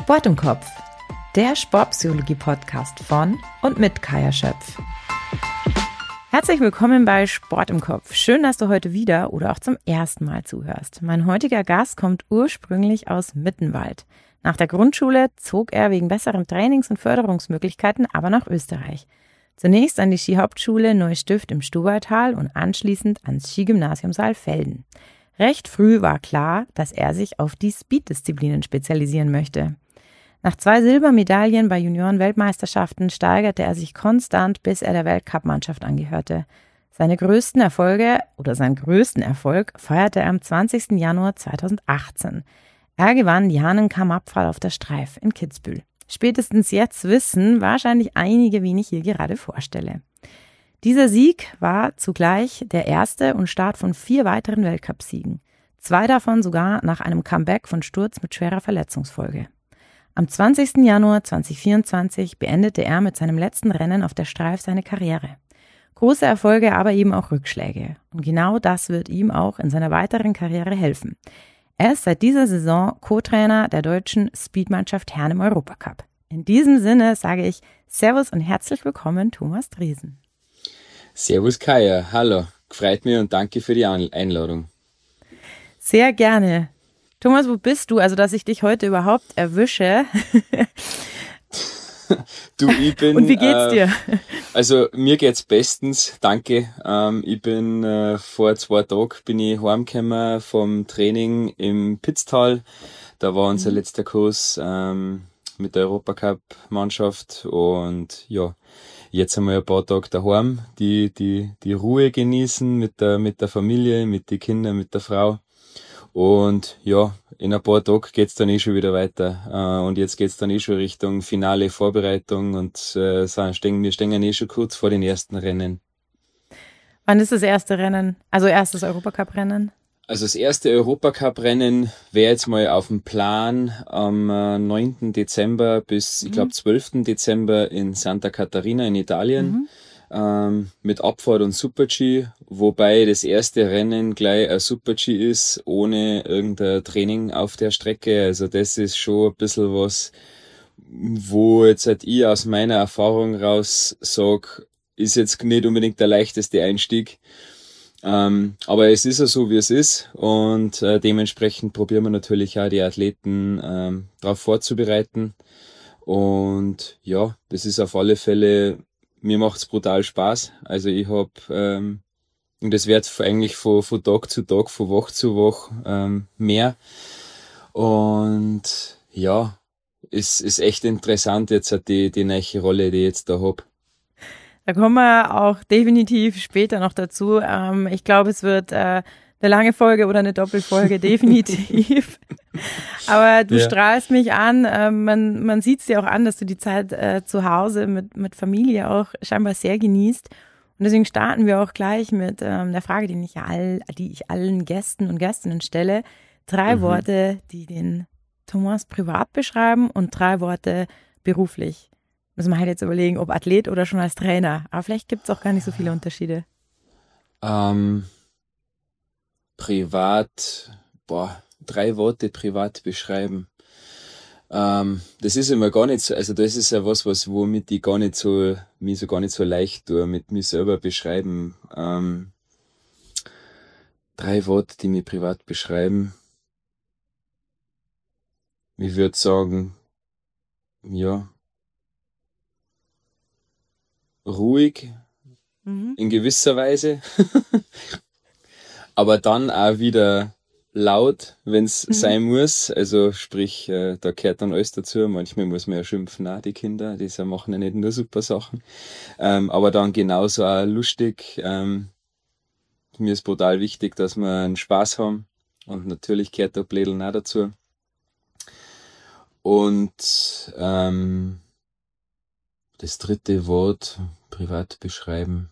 Sport im Kopf, der Sportpsychologie-Podcast von und mit Kaja Schöpf. Herzlich willkommen bei Sport im Kopf. Schön, dass du heute wieder oder auch zum ersten Mal zuhörst. Mein heutiger Gast kommt ursprünglich aus Mittenwald. Nach der Grundschule zog er wegen besseren Trainings- und Förderungsmöglichkeiten aber nach Österreich. Zunächst an die Skihauptschule Neustift im Stubaital und anschließend ans Skigymnasium Saalfelden. Recht früh war klar, dass er sich auf die Speed-Disziplinen spezialisieren möchte. Nach 2 Silbermedaillen bei Junioren-Weltmeisterschaften steigerte er sich konstant, bis er der Weltcup-Mannschaft angehörte. Seinen größten Erfolg feierte er am 20. Januar 2018. Er gewann die Hahnenkamm-Abfahrt auf der Streif in Kitzbühel. Spätestens jetzt wissen wahrscheinlich einige, wen ich hier gerade vorstelle. Dieser Sieg war zugleich der erste und Start von 4 weiteren Weltcupsiegen. 2 davon sogar nach einem Comeback von Sturz mit schwerer Verletzungsfolge. Am 20. Januar 2024 beendete er mit seinem letzten Rennen auf der Streif seine Karriere. Große Erfolge, aber eben auch Rückschläge. Und genau das wird ihm auch in seiner weiteren Karriere helfen. Er ist seit dieser Saison Co-Trainer der deutschen Speedmannschaft Herren im Europacup. In diesem Sinne sage ich Servus und herzlich willkommen, Thomas Driesen. Servus Kaja, hallo, freut mich und danke für die Einladung. Sehr gerne. Thomas, wo bist du? Also, dass ich dich heute überhaupt erwische. Du, ich bin... Und wie geht's dir? Also, mir geht's bestens, danke. Ich bin vor 2 Tagen heimgekommen vom Training im Pitztal. Da war unser letzter Kurs mit der Europacup-Mannschaft und ja, jetzt einmal ein paar Tage daheim, die Ruhe genießen mit der Familie, mit den Kindern, mit der Frau. Und ja, in ein paar Tagen geht's dann schon wieder weiter. Und jetzt geht's dann schon Richtung finale Vorbereitung und wir stehen schon kurz vor den ersten Rennen. Wann ist das erste Rennen? Also erstes Europacup-Rennen? Also das erste Europacup-Rennen wäre jetzt mal auf dem Plan am 9. Dezember bis, ich glaube, 12. Dezember in Santa Catarina in Italien. Mit Abfahrt und Super-G, wobei das erste Rennen gleich ein Super-G ist, ohne irgendein Training auf der Strecke. Also das ist schon ein bisschen was, wo jetzt halt ich aus meiner Erfahrung raus sage, ist jetzt nicht unbedingt der leichteste Einstieg. Aber es ist ja so, wie es ist und dementsprechend probieren wir natürlich auch die Athleten darauf vorzubereiten. Und ja, das ist auf alle Fälle, mir macht's brutal Spaß. Also ich habe, und das wird eigentlich von Tag zu Tag, von Woche zu Woche mehr. Und ja, es ist echt interessant jetzt die neue Rolle, die ich jetzt da hab. Da kommen wir auch definitiv später noch dazu. Ich glaube, es wird eine lange Folge oder eine Doppelfolge, definitiv. Aber du strahlst mich an. Man sieht es dir auch an, dass du die Zeit zu Hause mit Familie auch scheinbar sehr genießt. Und deswegen starten wir auch gleich mit der Frage, die ich allen Gästen und Gästinnen stelle. 3 Worte, die den Thomas privat beschreiben und 3 Worte beruflich. Müssen wir halt jetzt überlegen, ob Athlet oder schon als Trainer. Aber vielleicht gibt es auch gar nicht so viele Unterschiede. Privat, 3 Worte privat beschreiben. Das ist immer gar nicht so, also das ist ja was womit ich mich gar nicht so leicht tue, mit mir selber beschreiben. 3 Worte, die mich privat beschreiben. Ich würde sagen, ja, ruhig, in gewisser Weise, aber dann auch wieder laut, wenn's sein muss. Also sprich, da gehört dann alles dazu. Manchmal muss man ja schimpfen, auch die Kinder, die machen ja nicht nur super Sachen. Aber dann genauso auch lustig. Mir ist brutal wichtig, dass wir einen Spaß haben. Und natürlich gehört der Blädeln auch dazu. Und das 3. Wort, privat beschreiben.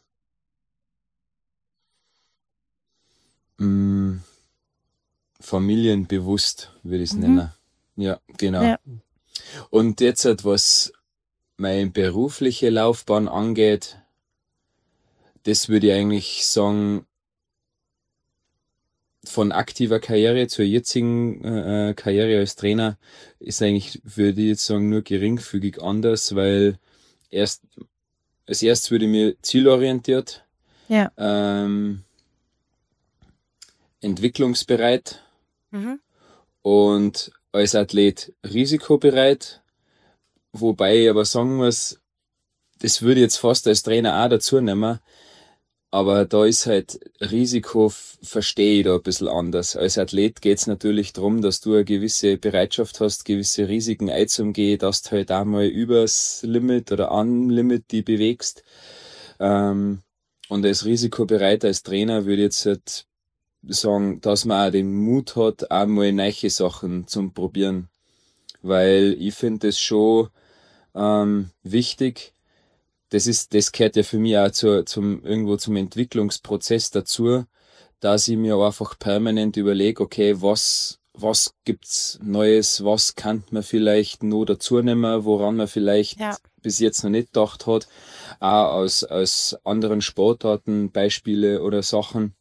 Familienbewusst, würde ich es nennen. Ja, genau. Ja. Und jetzt was meine berufliche Laufbahn angeht, das würde ich eigentlich sagen, von aktiver Karriere zur jetzigen Karriere als Trainer ist eigentlich, würde ich jetzt sagen, nur geringfügig anders, weil als erstes würde ich mir zielorientiert, Ja. entwicklungsbereit Mhm. und als Athlet risikobereit, wobei ich aber sagen muss, das würde ich jetzt fast als Trainer auch dazu nehmen, aber da ist halt Risiko, verstehe ich da ein bisschen anders. Als Athlet geht's natürlich darum, dass du eine gewisse Bereitschaft hast, gewisse Risiken einzugehen, dass du halt auch mal übers Limit oder am Limit die bewegst. Und als risikobereit als Trainer würde ich jetzt halt sagen, dass man auch den Mut hat, auch mal neue Sachen zum Probieren. Weil ich finde das schon wichtig. Das gehört ja für mich auch irgendwo zum Entwicklungsprozess dazu, dass ich mir einfach permanent überlege, okay, was gibt's Neues, was kann man vielleicht noch dazu nehmen, woran man vielleicht Ja. bis jetzt noch nicht gedacht hat, auch aus anderen Sportarten, Beispiele oder Sachen.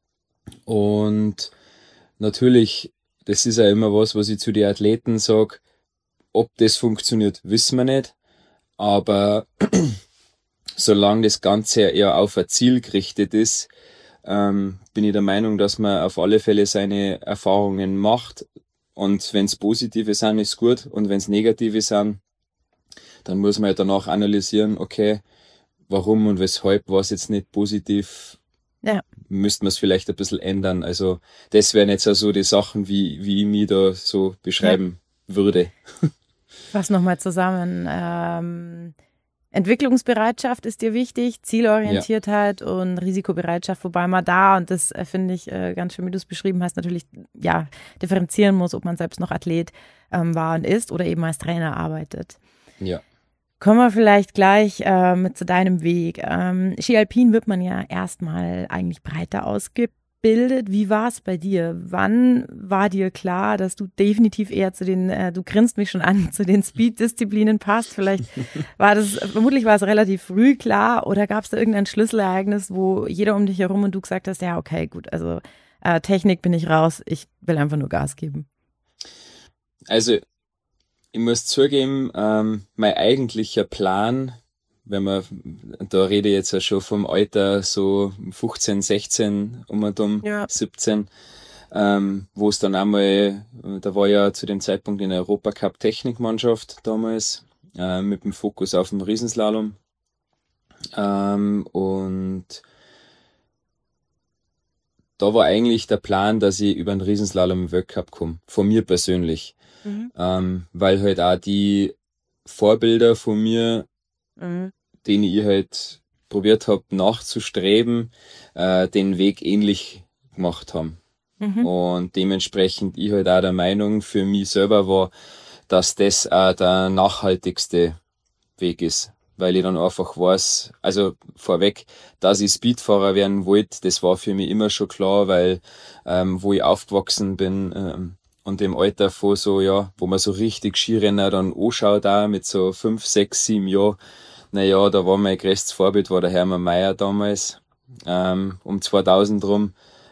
Und natürlich, das ist ja immer was ich zu den Athleten sage, ob das funktioniert, wissen wir nicht, aber solange das Ganze eher auf ein Ziel gerichtet ist, bin ich der Meinung, dass man auf alle Fälle seine Erfahrungen macht. Und wenn es positive sind, ist gut. Und wenn es negative sind, dann muss man halt danach analysieren, okay, warum und weshalb war es jetzt nicht positiv. Ja. Müsste man es vielleicht ein bisschen ändern. Also das wären jetzt also die Sachen, wie ich mich da so beschreiben würde. Fass nochmal zusammen. Entwicklungsbereitschaft ist dir wichtig, Zielorientiertheit und Risikobereitschaft, wobei man da, und das finde ich ganz schön, wie du es beschrieben hast, natürlich ja differenzieren muss, ob man selbst noch Athlet war und ist oder eben als Trainer arbeitet. Ja. Kommen wir vielleicht gleich zu deinem Weg. Ski Alpin wird man ja erstmal eigentlich breiter ausgebildet. Wie war es bei dir? Wann war dir klar, dass du definitiv eher zu den, du grinst mich schon an, zu den Speed-Disziplinen passt? Vermutlich war es relativ früh klar, oder gab es da irgendein Schlüsselereignis, wo jeder um dich herum und du gesagt hast, ja, okay, gut, also Technik bin ich raus, ich will einfach nur Gas geben. Also ich muss zugeben, mein eigentlicher Plan, da rede ich jetzt ja schon vom Alter so 15, 16, und 17, wo es dann einmal, da war ja zu dem Zeitpunkt in der Europacup Technikmannschaft damals, mit dem Fokus auf dem Riesenslalom. Und da war eigentlich der Plan, dass ich über den Riesenslalom im Weltcup komme, von mir persönlich. Weil halt auch die Vorbilder von mir, den ich halt probiert habe nachzustreben, den Weg ähnlich gemacht haben. Und dementsprechend ich halt auch der Meinung für mich selber war, dass das auch der nachhaltigste Weg ist. Weil ich dann einfach weiß, also vorweg, dass ich Speedfahrer werden wollte, das war für mich immer schon klar, weil wo ich aufgewachsen bin und im Alter von so, ja, wo man so richtig Skirenner dann anschaut da mit so 5, 6, 7 Jahren, naja, da war mein größtes Vorbild, war der Hermann Maier damals, um 2000 rum,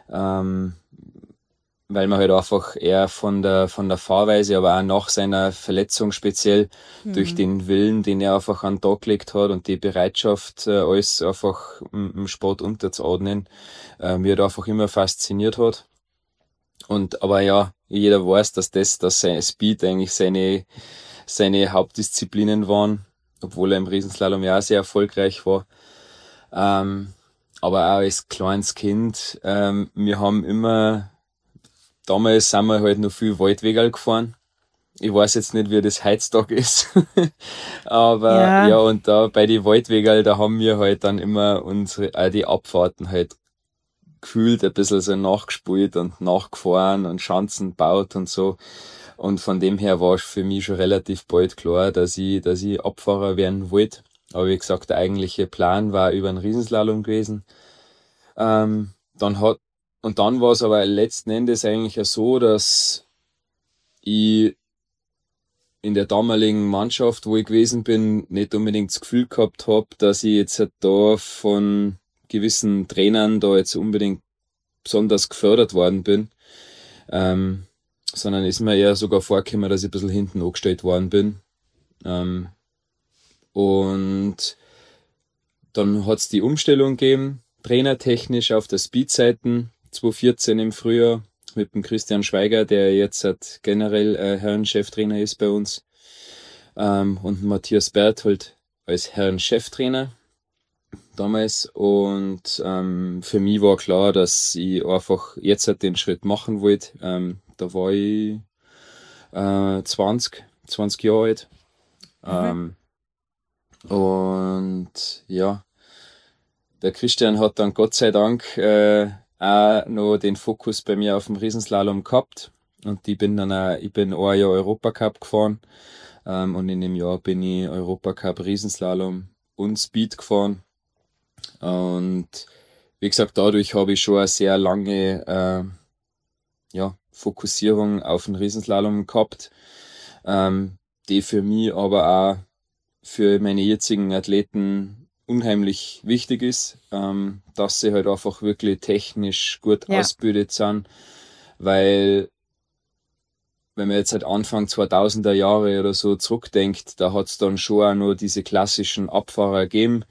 weil man halt einfach eher von der Fahrweise, aber auch nach seiner Verletzung speziell durch den Willen, den er einfach an den Tag gelegt hat und die Bereitschaft, alles einfach im Sport unterzuordnen, mir da einfach immer fasziniert hat. Aber ja, jeder weiß, dass sein Speed eigentlich seine Hauptdisziplinen waren, obwohl er im Riesenslalom ja auch sehr erfolgreich war. Aber auch als kleines Kind, wir haben immer, damals sind wir halt noch viel Waldwegerl gefahren. Ich weiß jetzt nicht, wie das heutzutage ist. Aber ja, und da bei den Waldwegerl, da haben wir halt dann immer die Abfahrten halt gefühlt ein bisschen so nachgespult und nachgefahren und Schanzen gebaut und so. Und von dem her war es für mich schon relativ bald klar, dass ich Abfahrer werden wollte. Aber wie gesagt, der eigentliche Plan war über einen Riesenslalom gewesen. Dann war es aber letzten Endes eigentlich auch so, dass ich in der damaligen Mannschaft, wo ich gewesen bin, nicht unbedingt das Gefühl gehabt habe, dass ich jetzt da von gewissen Trainern da jetzt unbedingt besonders gefördert worden bin, sondern ist mir eher sogar vorgekommen, dass ich ein bisschen hinten angestellt worden bin. Und dann hat es die Umstellung gegeben, trainertechnisch auf der Speed-Seiten, 2014 im Frühjahr, mit dem Christian Schweiger, der jetzt generell Herren-Cheftrainer ist bei uns, und Matthias Berthold als Herren-Cheftrainer damals. Und für mich war klar, dass ich einfach jetzt halt den Schritt machen wollte. Da war ich 20 Jahre alt. Und ja, der Christian hat dann Gott sei Dank auch noch den Fokus bei mir auf dem Riesenslalom gehabt. Und ich bin ein Jahr Europacup gefahren. Und in dem Jahr bin ich Europacup, Riesenslalom und Speed gefahren. Und wie gesagt, dadurch habe ich schon eine sehr lange Fokussierung auf den Riesenslalom gehabt, die für mich aber auch für meine jetzigen Athleten unheimlich wichtig ist, dass sie halt einfach wirklich technisch gut ausgebildet sind, weil wenn man jetzt halt Anfang 2000er Jahre oder so zurückdenkt, da hat es dann schon auch noch diese klassischen Abfahrer gegeben,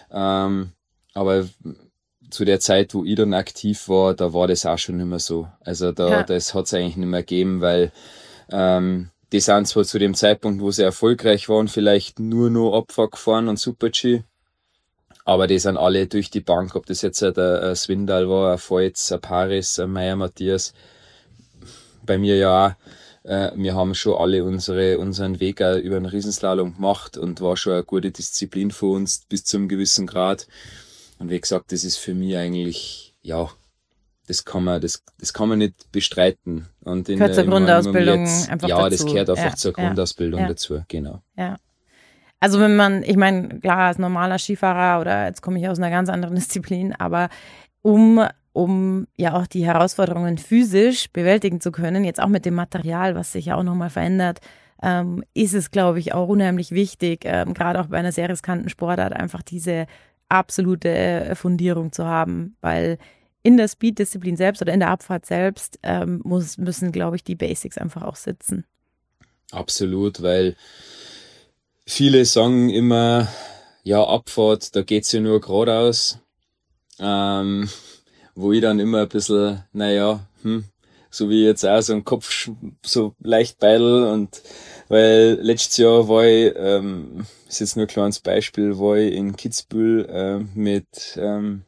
aber zu der Zeit, wo ich dann aktiv war, da war das auch schon nicht mehr so. Also das hat es eigentlich nicht mehr gegeben, weil die sind zwar zu dem Zeitpunkt, wo sie erfolgreich waren, vielleicht nur noch Abfahrt gefahren und Super-G, aber die sind alle durch die Bank, ob das jetzt ein Swindal war, ein Voits, ein Paris, ein Meyer Matthias, bei mir ja auch. Wir haben schon alle unseren Weg auch über den Riesenslalom gemacht und war schon eine gute Disziplin für uns bis zu einem gewissen Grad. Und wie gesagt, das ist für mich eigentlich, das kann man nicht bestreiten. Und gehört zur Grundausbildung einfach dazu. Ja, das gehört einfach zur Grundausbildung dazu, genau. Ja. Also ich meine, klar, als normaler Skifahrer oder jetzt komme ich aus einer ganz anderen Disziplin, aber um ja auch die Herausforderungen physisch bewältigen zu können, jetzt auch mit dem Material, was sich ja auch nochmal verändert, ist es, glaube ich, auch unheimlich wichtig, gerade auch bei einer sehr riskanten Sportart, einfach diese absolute Fundierung zu haben, weil in der Speed-Disziplin selbst oder in der Abfahrt selbst müssen, glaube ich, die Basics einfach auch sitzen. Absolut, weil viele sagen immer, ja, Abfahrt, da geht's ja nur geradeaus. Wo ich dann immer ein bisschen, so wie jetzt auch so ein Kopf so leicht beidel, und weil letztes Jahr war ich, ist jetzt nur ein kleines Beispiel, war ich in Kitzbühel mit ein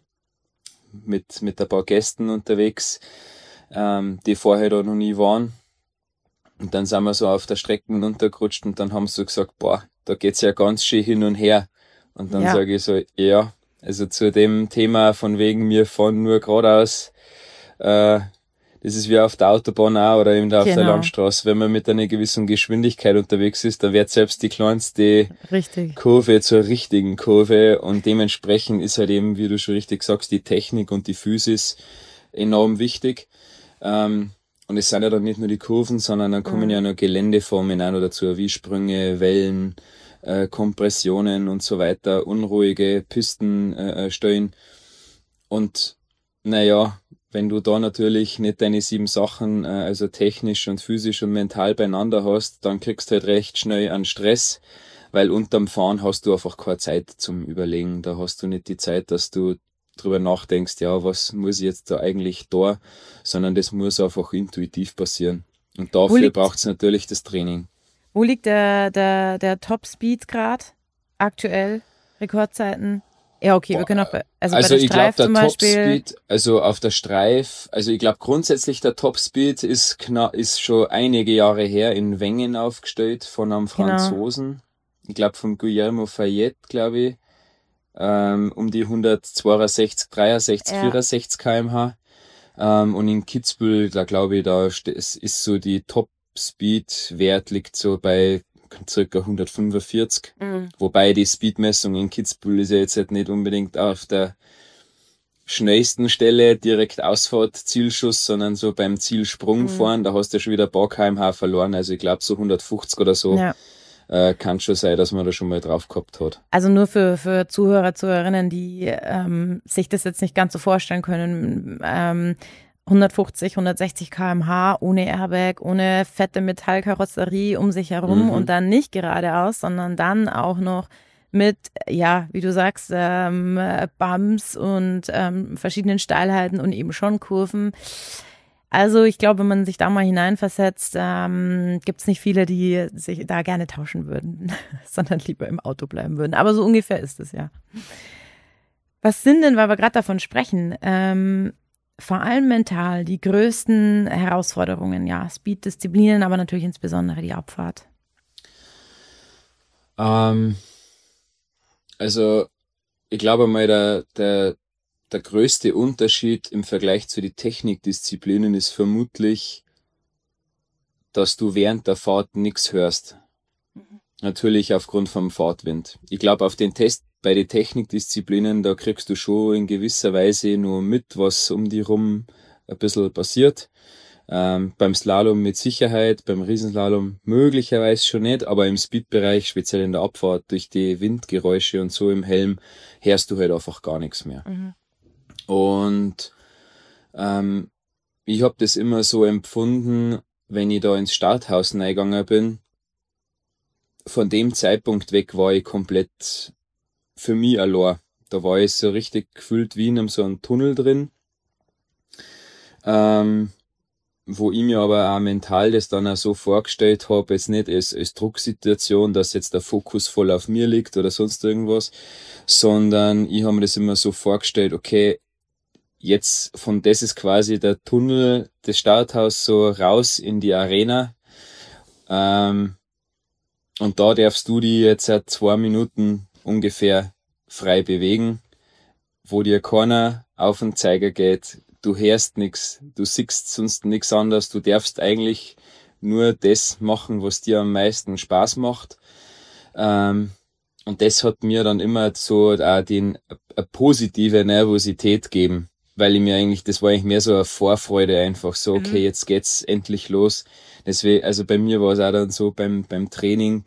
paar Gästen unterwegs, die vorher da noch nie waren. Und dann sind wir so auf der Strecke runtergerutscht und dann haben sie so gesagt, boah, da geht's ja ganz schön hin und her. Und dann sage ich so, ja, also zu dem Thema von wegen wir fahren nur geradeaus, das ist wie auf der Autobahn auch oder eben auf der Landstraße. Wenn man mit einer gewissen Geschwindigkeit unterwegs ist, dann wird selbst die kleinste Kurve zur richtigen Kurve, und dementsprechend ist halt eben, wie du schon richtig sagst, die Technik und die Physis enorm wichtig. Und es sind ja dann nicht nur die Kurven, sondern dann kommen ja noch Geländeformen auch noch dazu, wie Sprünge, Wellen, Kompressionen und so weiter, unruhige Pistenstellen. Und wenn du da natürlich nicht deine 7 Sachen, also technisch und physisch und mental beieinander hast, dann kriegst du halt recht schnell einen Stress, weil unterm Fahren hast du einfach keine Zeit zum Überlegen. Da hast du nicht die Zeit, dass du drüber nachdenkst, ja, was muss ich jetzt da eigentlich da, sondern das muss einfach intuitiv passieren. Und dafür braucht es natürlich das Training. Wo liegt der Top-Speed gerade aktuell? Rekordzeiten? Ja, okay, wir können auch bei der Streif zum Beispiel. Top-Speed, also auf der Streif, also ich glaube grundsätzlich der Top-Speed ist schon einige Jahre her in Wengen aufgestellt von einem Franzosen. Ich glaube vom Guillermo Fayet, glaube ich, um die 162, 63, 64 km/h. Und in Kitzbühel, da glaube ich, es ist so die Top-Speed-Wert liegt so bei circa 145. Wobei die Speedmessung in Kitzbühel ist ja jetzt halt nicht unbedingt auf der schnellsten Stelle direkt Ausfahrt, Zielschuss, sondern so beim Zielsprung fahren, da hast du ja schon wieder ein paar km/h verloren. Also ich glaube so 150 oder so kann schon sein, dass man da schon mal drauf gehabt hat. Also nur für Zuhörer, Zuhörerinnen, die sich das jetzt nicht ganz so vorstellen können, 150, 160 km/h ohne Airbag, ohne fette Metallkarosserie um sich herum und dann nicht geradeaus, sondern dann auch noch mit, ja, wie du sagst, Bumps und verschiedenen Steilheiten und eben schon Kurven. Also ich glaube, wenn man sich da mal hineinversetzt, gibt es nicht viele, die sich da gerne tauschen würden, sondern lieber im Auto bleiben würden. Aber so ungefähr ist es, ja. Was sind denn, weil wir gerade davon sprechen, vor allem mental die größten Herausforderungen? Ja, Speed-Disziplinen, aber natürlich insbesondere die Abfahrt. Also ich glaube mal, der größte Unterschied im Vergleich zu den Technikdisziplinen ist vermutlich, dass du während der Fahrt nichts hörst. Natürlich aufgrund vom Fahrtwind. Ich glaube, bei den Technikdisziplinen, da kriegst du schon in gewisser Weise nur mit, was um die rum ein bisschen passiert. Beim Slalom mit Sicherheit, beim Riesenslalom möglicherweise schon nicht, aber im Speed-Bereich, speziell in der Abfahrt, durch die Windgeräusche und so im Helm, hörst du halt einfach gar nichts mehr. Und ich habe das immer so empfunden, wenn ich da ins Starthaus reingegangen bin, von dem Zeitpunkt weg war ich komplett für mich allein. Da war ich so richtig gefühlt wie in so einem Tunnel drin, wo ich mir aber auch mental das dann auch so vorgestellt habe, jetzt nicht als Drucksituation, dass jetzt der Fokus voll auf mir liegt oder sonst irgendwas, sondern ich habe mir das immer so vorgestellt, okay, jetzt das ist quasi der Tunnel, das Starthaus so raus in die Arena, und da darfst du die jetzt seit 2 Minuten ungefähr frei bewegen, wo dir keiner auf den Zeiger geht, du hörst nichts, du siehst sonst nichts anderes, du darfst eigentlich nur das machen, was dir am meisten Spaß macht. Und das hat mir dann immer so auch eine positive Nervosität gegeben, weil ich mir eigentlich, das war eigentlich mehr so eine Vorfreude einfach so, okay, jetzt geht's endlich los. Deswegen, also bei mir war es auch dann so beim Training,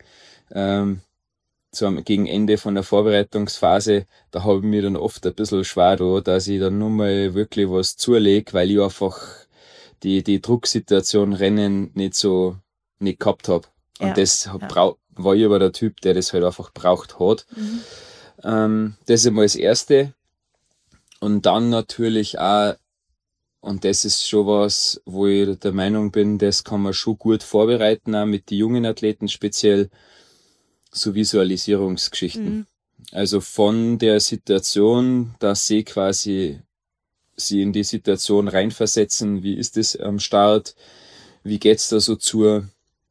gegen Ende von der Vorbereitungsphase, da habe ich mir dann oft ein bisschen schwer da, dass ich dann nur mal wirklich was zulege, weil ich einfach die Drucksituation Rennen nicht gehabt habe. Und das war ich aber der Typ, der das halt einfach braucht hat. Das ist einmal das Erste. Und dann natürlich auch, und das ist schon was, wo ich der Meinung bin, das kann man schon gut vorbereiten, auch mit den jungen Athleten speziell, so Visualisierungsgeschichten. Also von der Situation, dass sie quasi in die Situation reinversetzen, wie ist es am Start, wie geht's da so zu,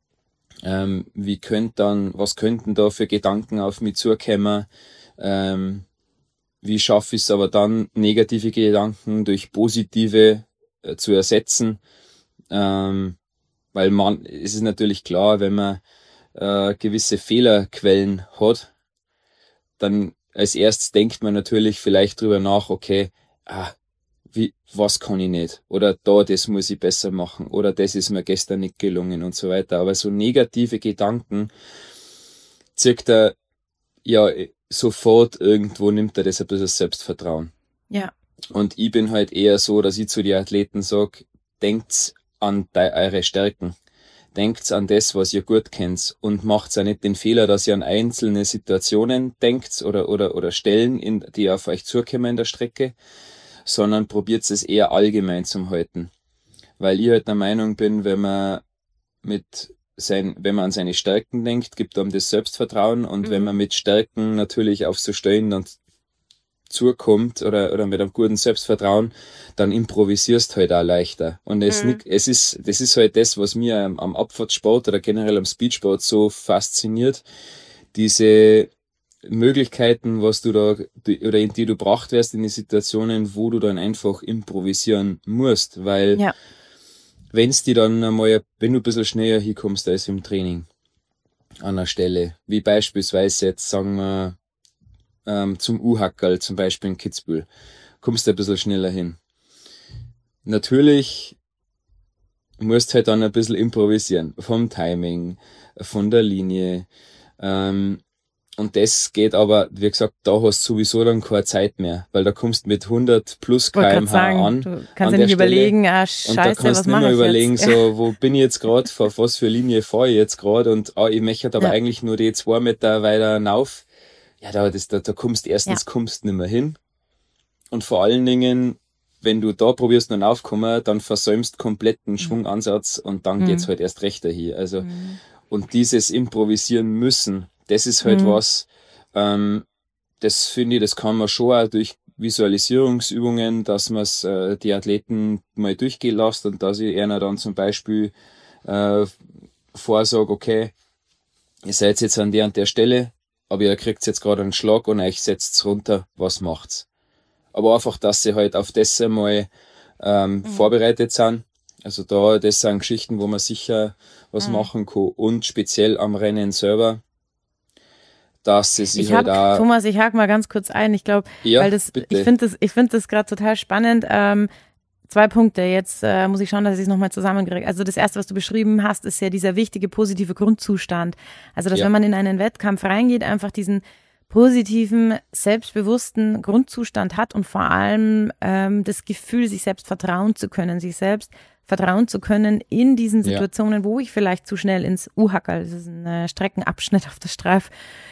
was könnten da für Gedanken auf mich zukommen, wie schaffe ich es aber dann, negative Gedanken durch positive zu ersetzen, weil es ist natürlich klar, wenn man gewisse Fehlerquellen hat, dann als erstes denkt man natürlich vielleicht drüber nach, okay, was kann ich nicht? Oder das muss ich besser machen. Oder das ist mir gestern nicht gelungen und so weiter. Aber so negative Gedanken zieht er ja sofort irgendwo, nimmt er das ein bisschen Selbstvertrauen. Ja. Und ich bin halt eher so, dass ich zu den Athleten sage, denkt an eure Stärken. Denkt an das, was ihr gut kennt und macht auch nicht den Fehler, dass ihr an einzelne Situationen denkt oder Stellen, die auf euch zukommen in der Strecke, sondern probiert es eher allgemein zum halten. Weil ich halt der Meinung bin, wenn man an seine Stärken denkt, gibt einem das Selbstvertrauen und wenn man mit Stärken natürlich auf so Stellen dann zukommt oder mit einem guten Selbstvertrauen, dann improvisierst halt auch leichter. Und das ist halt das, was mir am Abfahrtssport oder generell am Speedsport so fasziniert, diese Möglichkeiten, was du da, oder in die du gebracht wirst in die Situationen, wo du dann einfach improvisieren musst, weil wenn du ein bisschen schneller hinkommst als im Training an einer Stelle, wie beispielsweise jetzt sagen wir zum U-Hackerl, zum Beispiel in Kitzbühel, kommst du ein bisschen schneller hin. Natürlich musst halt dann ein bisschen improvisieren, vom Timing, von der Linie, Und das geht aber, wie gesagt, da hast du sowieso dann keine Zeit mehr, weil da kommst du mit 100 plus km/h an. Du kannst ja nicht überlegen, scheiße, und da kannst was du nicht mache mehr ich überlegen, jetzt? so, wo bin ich jetzt gerade, auf was für Linie fahre ich jetzt gerade und ich möchte aber eigentlich nur die 2 Meter weiter rauf. Ja, da kommst erstens kommst nicht mehr hin und vor allen Dingen, wenn du da probierst noch aufkommen, dann versäumst komplett den Schwungansatz und dann geht's halt erst recht dahin. Also, und dieses Improvisieren müssen, das ist halt was, das finde ich, das kann man schon auch durch Visualisierungsübungen, dass man die Athleten mal durchgehen lässt und dass ich einer dann zum Beispiel vorsage, okay, ihr seid jetzt an der und der Stelle, aber ihr kriegt jetzt gerade einen Schlag und euch setzt runter, was macht's? Aber einfach, dass sie halt auf das einmal vorbereitet sind. Also das sind Geschichten, wo man sicher was machen kann und speziell am Rennen selber, dass sie sich halt auch... Thomas, ich hake mal ganz kurz ein. Ich glaube, bitte. ich finde das gerade total spannend. 2 Punkte. Jetzt muss ich schauen, dass ich es nochmal zusammenkriege. Also das erste, was du beschrieben hast, ist ja dieser wichtige positive Grundzustand. Also dass wenn man in einen Wettkampf reingeht, einfach diesen positiven, selbstbewussten Grundzustand hat und vor allem das Gefühl, sich selbst vertrauen zu können, in diesen Situationen, wo ich vielleicht zu schnell ins U-Hackerl, das ist ein Streckenabschnitt auf der Streif,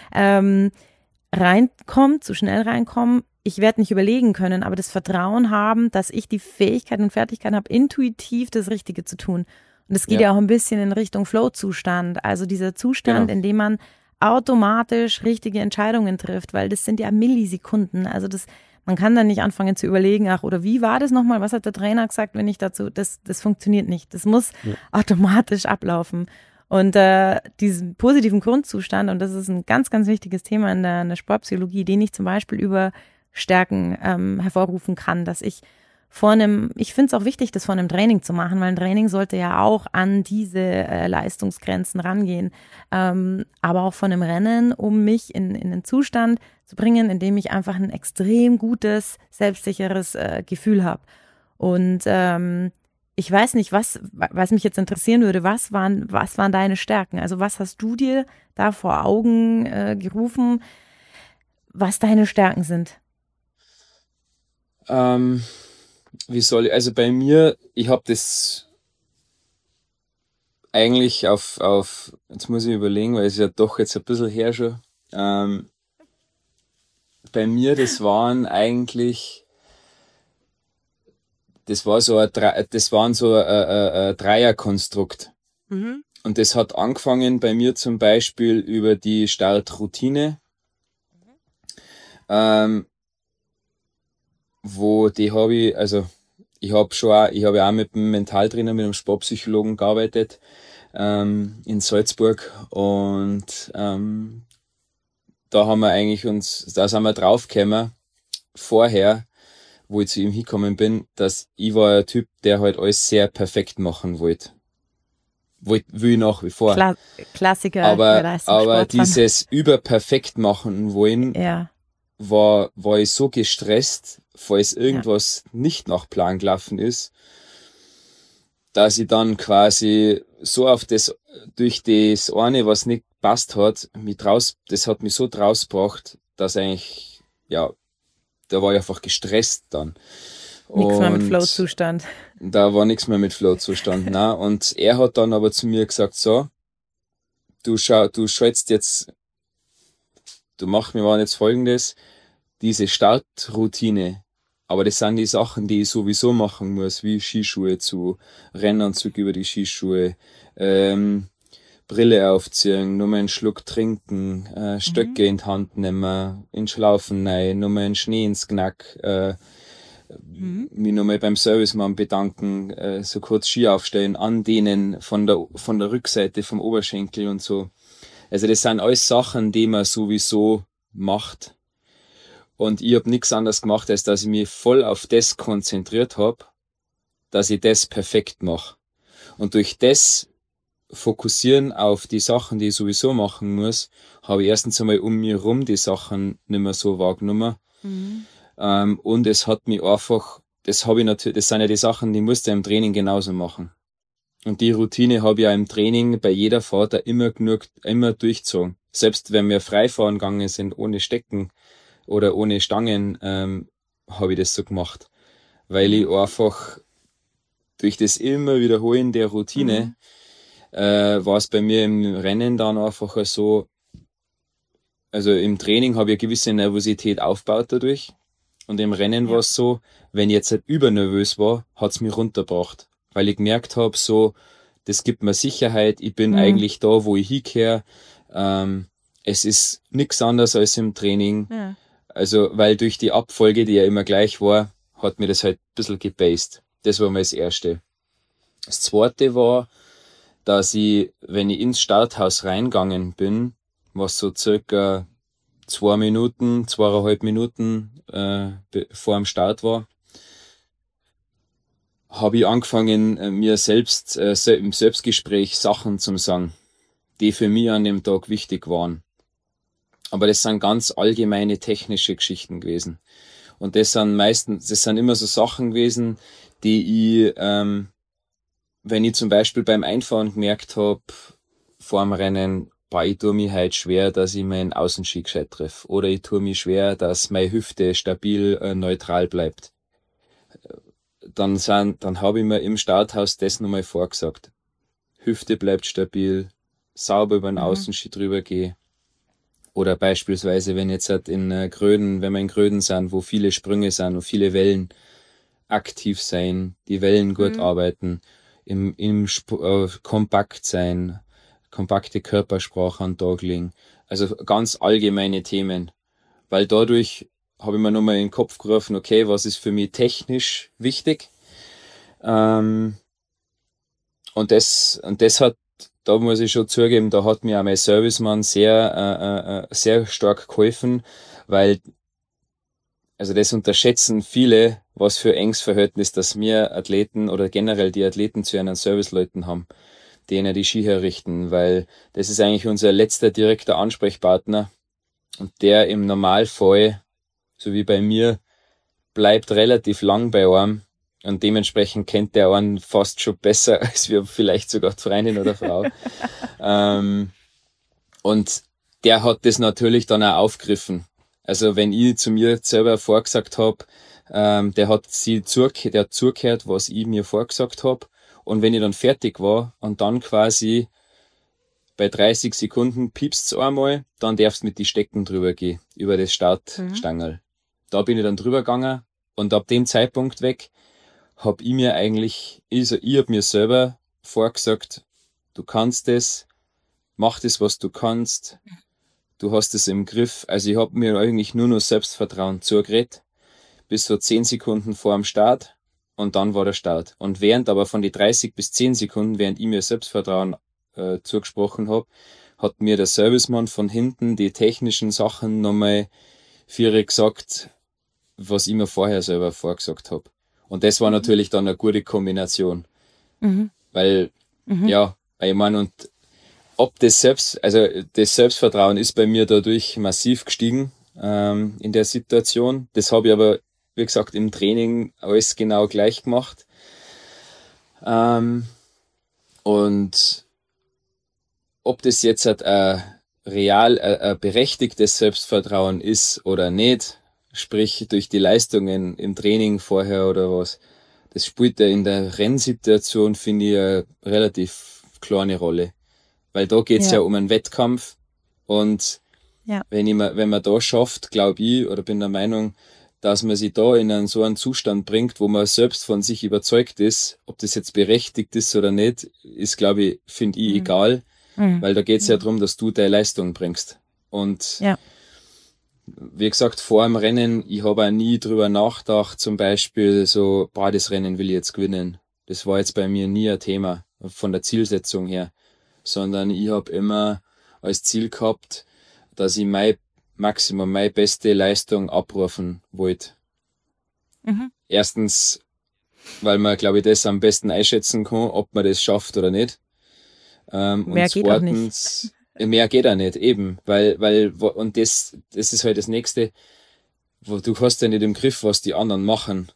zu schnell reinkommen. Ich werde nicht überlegen können, aber das Vertrauen haben, dass ich die Fähigkeiten und Fertigkeiten habe, intuitiv das Richtige zu tun. Und es geht ja auch ein bisschen in Richtung Flow-Zustand, also dieser Zustand, in dem man automatisch richtige Entscheidungen trifft, weil das sind ja Millisekunden. Also man kann dann nicht anfangen zu überlegen, oder wie war das nochmal, was hat der Trainer gesagt, wenn ich dazu, das funktioniert nicht. Das muss automatisch ablaufen. Und diesen positiven Grundzustand, und das ist ein ganz, ganz wichtiges Thema in der Sportpsychologie, den ich zum Beispiel über Stärken hervorrufen kann, dass ich finde es auch wichtig, das vor einem Training zu machen, weil ein Training sollte ja auch an diese Leistungsgrenzen rangehen, aber auch von einem Rennen, um mich in einen Zustand zu bringen, in dem ich einfach ein extrem gutes, selbstsicheres Gefühl habe. Und ich weiß nicht, was mich jetzt interessieren würde, was waren deine Stärken? Also was hast du dir da vor Augen gerufen, was deine Stärken sind? Also bei mir, ich habe das eigentlich jetzt muss ich überlegen, weil es ja doch jetzt ein bisschen her schon. Bei mir, das war so ein Dreierkonstrukt. Und das hat angefangen bei mir zum Beispiel über die Startroutine, wo ich habe ja auch mit dem Mentaltrainer, mit dem Sportpsychologen gearbeitet, in Salzburg, und da sind wir draufgekommen, vorher, wo ich zu ihm hingekommen bin, dass ich war ein Typ, der halt alles sehr perfekt machen wollte. Will ich nach wie vor. Klassiker. Aber dieses überperfekt machen wollen, war ich so gestresst, falls irgendwas nicht nach Plan gelaufen ist, dass ich dann quasi so durch das eine, was nicht passt hat, das hat mich so rausgebracht, dass eigentlich, da war ich einfach gestresst dann. Nichts mehr mit Flow-Zustand. Da war nichts mehr mit Flow-Zustand, nein. Und er hat dann aber zu mir gesagt, so, wir machen jetzt Folgendes, diese Startroutine, aber das sind die Sachen, die ich sowieso machen muss, wie Skischuhe zu, Rennanzug über die Skischuhe, Brille aufziehen, nur mal einen Schluck trinken, Stöcke in die Hand nehmen, in Schlaufen rein, nur mal einen Schnee ins Knack, mich nochmal beim Servicemann bedanken, so kurz Ski aufstellen, andehnen von der Rückseite vom Oberschenkel und so. Also das sind alles Sachen, die man sowieso macht. Und ich habe nichts anderes gemacht, als dass ich mich voll auf das konzentriert habe, dass ich das perfekt mache. Und durch das Fokussieren auf die Sachen, die ich sowieso machen muss, habe ich erstens einmal um mich herum die Sachen nicht mehr so wahrgenommen. Und es hat mich einfach, das sind ja die Sachen, die musst du im Training genauso machen. Und die Routine habe ich ja im Training bei jeder Fahrt immer durchgezogen. Selbst wenn wir Freifahren gegangen sind, ohne Stecken oder ohne Stangen, habe ich das so gemacht. Weil ich einfach durch das immer Wiederholen der Routine, war es bei mir im Rennen dann einfach so, also im Training habe ich eine gewisse Nervosität aufgebaut dadurch. Und im Rennen war es so, wenn ich jetzt halt übernervös war, hat's mich runtergebracht. Weil ich gemerkt habe, so, das gibt mir Sicherheit, ich bin eigentlich da, wo ich hingehöre. Es ist nichts anderes als im Training. Ja. Also, weil durch die Abfolge, die ja immer gleich war, hat mir das halt ein bisschen gebased. Das war mal das Erste. Das Zweite war, dass ich, wenn ich ins Starthaus reingegangen bin, was so circa 2,5 Minuten vor dem Start war, habe ich angefangen, mir selbst im Selbstgespräch Sachen zu sagen, die für mich an dem Tag wichtig waren. Aber das sind ganz allgemeine technische Geschichten gewesen. Und das sind immer so Sachen gewesen, die ich, wenn ich zum Beispiel beim Einfahren gemerkt habe, vor dem Rennen, ich tue mich halt schwer, dass ich meinen Außenski gescheit treffe. Oder ich tue mich schwer, dass meine Hüfte stabil neutral bleibt. Dann habe ich mir im Starthaus das nochmal vorgesagt. Hüfte bleibt stabil, sauber über den Außenski drüber gehe. Oder beispielsweise, wenn jetzt halt wenn wir in Gröden sind, wo viele Sprünge sind, wo viele Wellen aktiv sein, die Wellen gut arbeiten, kompakt sein, kompakte Körpersprache an den Tag legen. Also ganz allgemeine Themen. Weil dadurch habe ich mir nochmal in den Kopf gerufen, okay, was ist für mich technisch wichtig? Und das hat, da muss ich schon zugeben, da hat mir auch mein Servicemann sehr stark geholfen, weil, also das unterschätzen viele, was für enges Verhältnis, dass wir Athleten oder generell die Athleten zu ihren Serviceleuten haben, denen die Ski herrichten, weil das ist eigentlich unser letzter direkter Ansprechpartner und der im Normalfall, so wie bei mir, bleibt relativ lang bei einem und dementsprechend kennt der einen fast schon besser als wir vielleicht sogar die Freundin oder Frau. Und der hat das natürlich dann auch aufgegriffen. Also wenn ich zu mir selber vorgesagt habe, der hat zugehört, was ich mir vorgesagt habe. Und wenn ich dann fertig war und dann quasi bei 30 Sekunden piepst's einmal, dann darfst du mit die Stecken drüber gehen, über das Startstangerl. Da bin ich dann drüber gegangen und ab dem Zeitpunkt weg habe ich hab mir selber vorgesagt, du kannst es, mach das, was du kannst, du hast es im Griff. Also ich habe mir eigentlich nur noch Selbstvertrauen zugeredet, bis so 10 Sekunden vor dem Start. Und dann war der Start. Und während aber von die 30 bis 10 Sekunden, während ich mir Selbstvertrauen zugesprochen habe, hat mir der Servicemann von hinten die technischen Sachen nochmal für gesagt, was ich mir vorher selber vorgesagt habe. Und das war natürlich dann eine gute Kombination. Weil ich meine, und ob das Selbstvertrauen ist bei mir dadurch massiv gestiegen in der Situation. Das habe ich aber, wie gesagt, im Training alles genau gleich gemacht. Und ob das jetzt ein berechtigtes Selbstvertrauen ist oder nicht, sprich durch die Leistungen im Training vorher oder was, das spielt ja in der Rennsituation, finde ich, eine relativ kleine Rolle. Weil da geht's ja um einen Wettkampf und wenn man da schafft, glaube ich, oder bin der Meinung, dass man sich da in so einen Zustand bringt, wo man selbst von sich überzeugt ist, ob das jetzt berechtigt ist oder nicht, ist, glaube ich, finde ich, egal, weil da geht's ja darum, dass du deine Leistung bringst. Und wie gesagt, vor dem Rennen, ich habe auch nie drüber nachgedacht, zum Beispiel so, das Rennen will ich jetzt gewinnen. Das war jetzt bei mir nie ein Thema von der Zielsetzung her, sondern ich habe immer als Ziel gehabt, dass ich meine beste Leistung abrufen wollte. Erstens, weil man, glaube ich, das am besten einschätzen kann, ob man das schafft oder nicht. Und zweitens, mehr geht auch nicht, eben, und das ist halt das Nächste, du hast ja nicht im Griff, was die anderen machen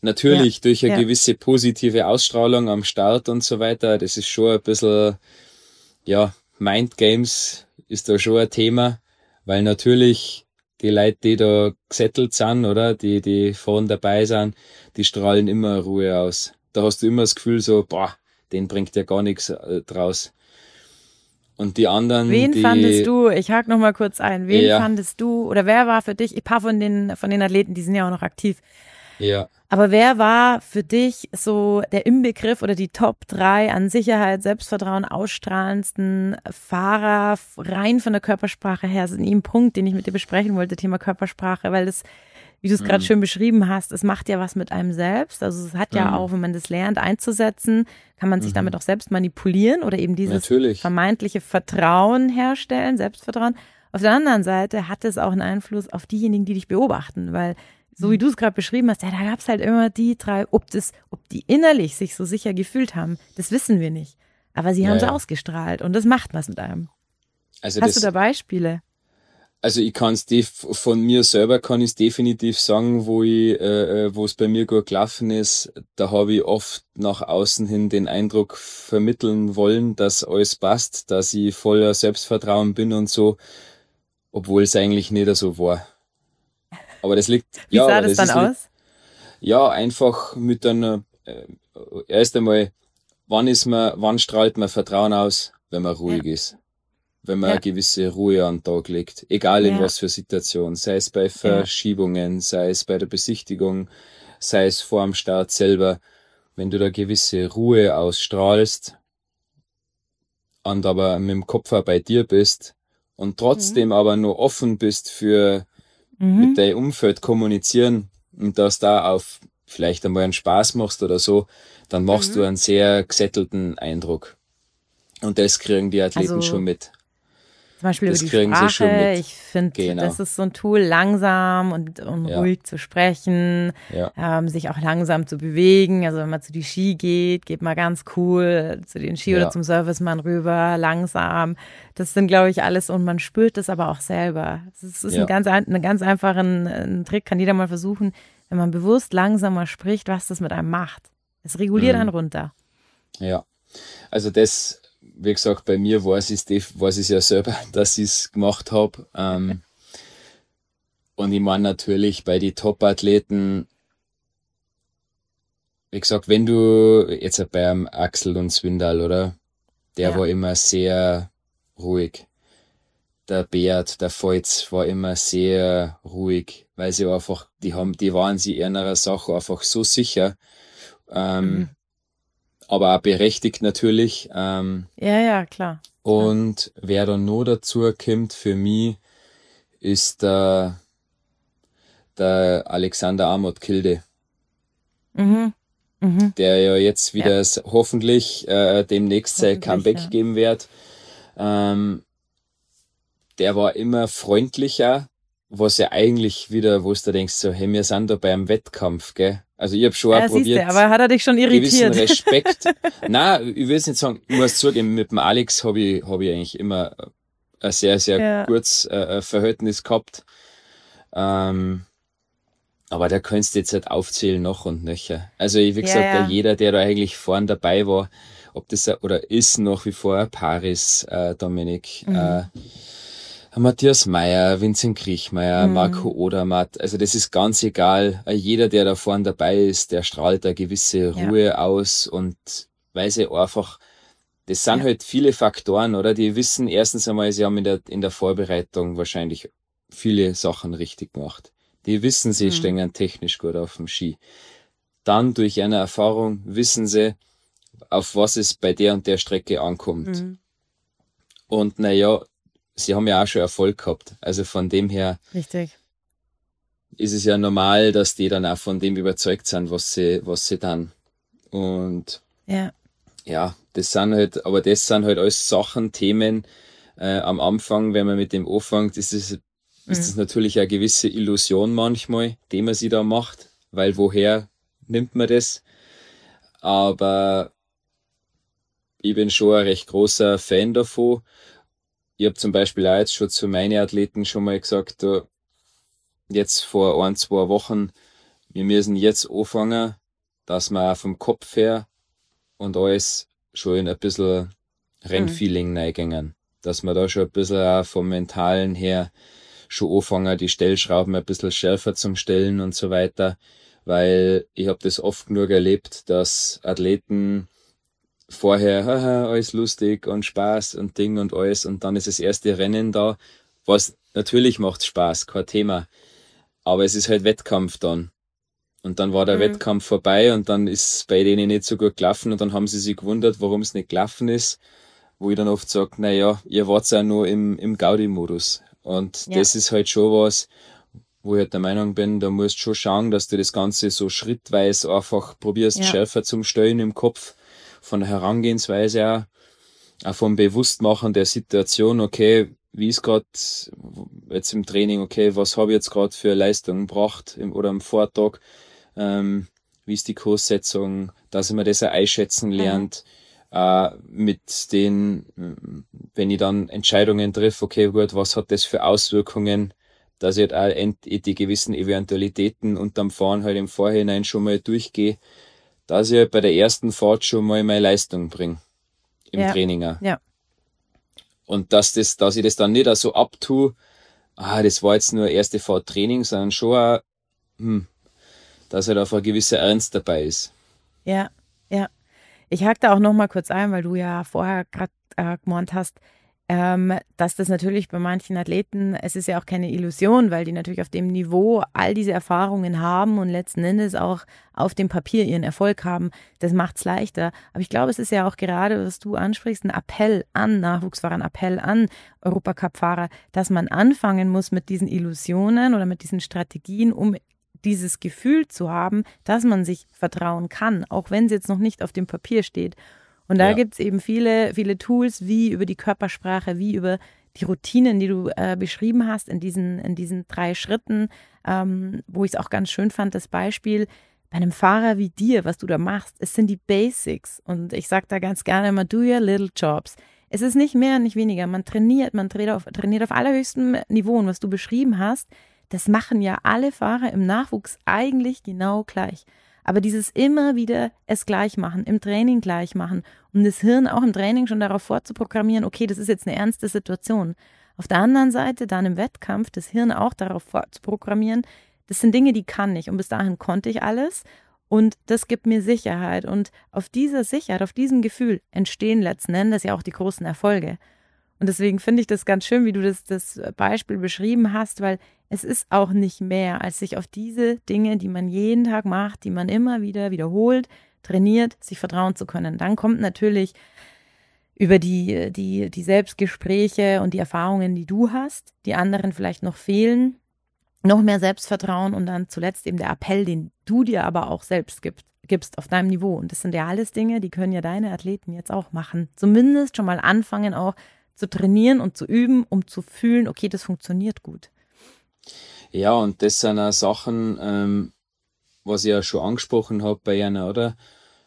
natürlich durch eine Ja. gewisse positive Ausstrahlung am Start und so weiter. Das ist schon ein bisschen, ja, Mind Games ist da schon ein Thema, weil natürlich die Leute, die da gesettelt sind, oder, die vorne dabei sind, die strahlen immer Ruhe aus. Da hast du immer das Gefühl so, boah, den bringt ja gar nichts draus. Und die anderen, Wen fandest du, ich hake noch mal kurz ein, wen ja, fandest du, oder wer war für dich, ein paar von den Athleten, die sind ja auch noch aktiv, ja, aber wer war für dich so der Inbegriff oder die Top 3 an Sicherheit, Selbstvertrauen ausstrahlendsten Fahrer, rein von der Körpersprache her? Das ist ein Punkt, den ich mit dir besprechen wollte, Thema Körpersprache, weil das, wie du es gerade schön beschrieben hast, es macht ja was mit einem selbst. Also es hat ja auch, wenn man das lernt einzusetzen, kann man sich damit auch selbst manipulieren oder eben dieses natürlich. vermeintliche Vertrauen herstellen, Selbstvertrauen. Auf der anderen Seite hat es auch einen Einfluss auf diejenigen, die dich beobachten, weil so wie du es gerade beschrieben hast, ja, da gab es halt immer die drei, ob die innerlich sich so sicher gefühlt haben, das wissen wir nicht. Aber sie haben es ausgestrahlt und das macht was mit einem. Also Hast du da Beispiele? Also ich kann es von mir selber kann ich definitiv sagen, wo es bei mir gut gelaufen ist. Da habe ich oft nach außen hin den Eindruck vermitteln wollen, dass alles passt, dass ich voller Selbstvertrauen bin und so, obwohl es eigentlich nicht so war. Aber das liegt, Wie sah das dann aus? Ja, einfach mit einer, erst einmal, wann strahlt man Vertrauen aus, wenn man ruhig ist? Wenn man eine gewisse Ruhe an den Tag legt, egal in was für Situation, sei es bei Verschiebungen, sei es bei der Besichtigung, sei es vor dem Start selber, wenn du da gewisse Ruhe ausstrahlst und aber mit dem Kopf auch bei dir bist und trotzdem aber nur offen bist für mit deinem Umfeld kommunizieren und dass da auf vielleicht einmal einen Spaß machst oder so, dann machst du einen sehr gesättelten Eindruck. Und das kriegen die Athleten schon mit. Zum Beispiel das über die kriegen sie schon Sprache. mit. Ich finde, Genau. das ist so ein Tool, langsam und ruhig zu sprechen, Ja. sich auch langsam zu bewegen. Also wenn man zu die Ski geht mal ganz cool zu den Ski oder zum Servicemann rüber, langsam. Das sind, glaube ich, alles und man spürt das aber auch selber. Das ist einen ganz einfachen Trick, kann jeder mal versuchen, wenn man bewusst langsamer spricht, was das mit einem macht. Es reguliert einen runter. Ja, also das, wie gesagt, bei mir weiß ich ja selber, dass ich es gemacht habe. Und ich meine natürlich bei den Top-Athleten, wie gesagt, wenn du jetzt beim Axel und Swindal, oder? Der war immer sehr ruhig. Der Beat, der Feuz war immer sehr ruhig, weil sie einfach, die waren sie ihrer Sache einfach so sicher. Aber auch berechtigt natürlich. Ja, klar. Und wer dann noch dazu kommt für mich, ist der Alexander Amott Kilde. Der ja jetzt wieder hoffentlich demnächst sein Comeback geben wird. Der war immer freundlicher, was ja eigentlich wieder, wo du denkst, so, hey, wir sind da beim Wettkampf, gell? Also ich habe schon auch probiert. Aber hat er dich schon irritiert? Gewissen Respekt. Nein, ich will es nicht sagen, ich muss zugeben, mit dem Alex habe ich eigentlich immer ein sehr, sehr gutes Verhältnis gehabt. Aber da kannst du jetzt halt aufzählen noch und nöcher. Also wie gesagt, jeder, der da eigentlich vorn dabei war, ob das oder ist nach wie vor Paris, Dominik, Matthias Meyer, Vincent Kriechmeier, Marco Odermatt, also das ist ganz egal. Jeder, der da vorne dabei ist, der strahlt eine gewisse Ruhe aus und weil sie einfach, das sind halt viele Faktoren, oder? Die wissen erstens einmal, sie haben in der Vorbereitung wahrscheinlich viele Sachen richtig gemacht. Die wissen, sie stehen technisch gut auf dem Ski. Dann durch eine Erfahrung wissen sie, auf was es bei der und der Strecke ankommt. Und sie haben ja auch schon Erfolg gehabt. Also von dem her ist es ja normal, dass die dann auch von dem überzeugt sind, was sie dann. Und das sind halt alles Sachen, Themen. Am Anfang, wenn man mit dem anfängt, ist das natürlich eine gewisse Illusion manchmal, die man sich da macht, weil woher nimmt man das? Aber ich bin schon ein recht großer Fan davon. Ich habe zum Beispiel auch jetzt schon zu meinen Athleten schon mal gesagt, jetzt vor 1-2 Wochen, wir müssen jetzt anfangen, dass man auch vom Kopf her und alles schon in ein bisschen Rennfeeling reingängen. Dass man da schon ein bisschen auch vom Mentalen her schon anfangen, die Stellschrauben ein bisschen schärfer zum Stellen und so weiter. Weil ich habe das oft genug erlebt, dass Athleten vorher, haha, alles lustig und Spaß und Ding und alles, und dann ist das erste Rennen da, was natürlich macht Spaß, kein Thema, aber es ist halt Wettkampf dann. Und dann war der Wettkampf vorbei und dann ist es bei denen nicht so gut gelaufen und dann haben sie sich gewundert, warum es nicht gelaufen ist, wo ich dann oft sage, naja, ihr wart ja nur im Gaudi-Modus. Und das ist halt schon was, wo ich halt der Meinung bin, da musst du schon schauen, dass du das Ganze so schrittweise einfach probierst, schärfer zum Stellen im Kopf, von der Herangehensweise auch vom Bewusstmachen der Situation, okay, wie ist gerade jetzt im Training, okay, was habe ich jetzt gerade für Leistung gebracht oder am Vortag, wie ist die Kurssetzung, dass man das auch einschätzen lernt, mit den, wenn ich dann Entscheidungen triff, okay, gut, was hat das für Auswirkungen, dass ich halt auch die gewissen Eventualitäten unterm Fahren halt im Vorhinein schon mal durchgehe, dass ich halt bei der ersten Fahrt schon mal meine Leistung bringe im Training auch. Ja. Und dass ich das dann nicht so abtue, das war jetzt nur erste Fahrt Training, sondern schon auch, dass halt auf ein gewisser Ernst dabei ist. Ja, ja. Ich hake da auch noch mal kurz ein, weil du ja vorher gerade gemeint hast, dass das natürlich bei manchen Athleten, es ist ja auch keine Illusion, weil die natürlich auf dem Niveau all diese Erfahrungen haben und letzten Endes auch auf dem Papier ihren Erfolg haben. Das macht es leichter. Aber ich glaube, es ist ja auch gerade, was du ansprichst, ein Appell an Nachwuchsfahrer, ein Appell an Europacup-Fahrer, dass man anfangen muss mit diesen Illusionen oder mit diesen Strategien, um dieses Gefühl zu haben, dass man sich vertrauen kann, auch wenn es jetzt noch nicht auf dem Papier steht. Und da gibt es eben viele, viele Tools, wie über die Körpersprache, wie über die Routinen, die du beschrieben hast in diesen 3 Schritten, wo ich es auch ganz schön fand, das Beispiel bei einem Fahrer wie dir, was du da machst, es sind die Basics. Und ich sage da ganz gerne immer, do your little jobs. Es ist nicht mehr, nicht weniger. Man trainiert auf allerhöchstem Niveau. Und was du beschrieben hast, das machen ja alle Fahrer im Nachwuchs eigentlich genau gleich. Aber dieses immer wieder es gleich machen, im Training gleich machen, um das Hirn auch im Training schon darauf vorzuprogrammieren, okay, das ist jetzt eine ernste Situation. Auf der anderen Seite dann im Wettkampf das Hirn auch darauf vorzuprogrammieren, das sind Dinge, die kann ich und bis dahin konnte ich alles und das gibt mir Sicherheit und auf dieser Sicherheit, auf diesem Gefühl entstehen letzten Endes ja auch die großen Erfolge. Und deswegen finde ich das ganz schön, wie du das Beispiel beschrieben hast, weil es ist auch nicht mehr, als sich auf diese Dinge, die man jeden Tag macht, die man immer wieder wiederholt, trainiert, sich vertrauen zu können. Dann kommt natürlich über die Selbstgespräche und die Erfahrungen, die du hast, die anderen vielleicht noch fehlen, noch mehr Selbstvertrauen und dann zuletzt eben der Appell, den du dir aber auch selbst gibst auf deinem Niveau. Und das sind ja alles Dinge, die können ja deine Athleten jetzt auch machen. Zumindest schon mal anfangen, auch zu trainieren und zu üben, um zu fühlen, okay, das funktioniert gut. Ja, und das sind auch Sachen, was ich ja schon angesprochen habe bei Jana, oder?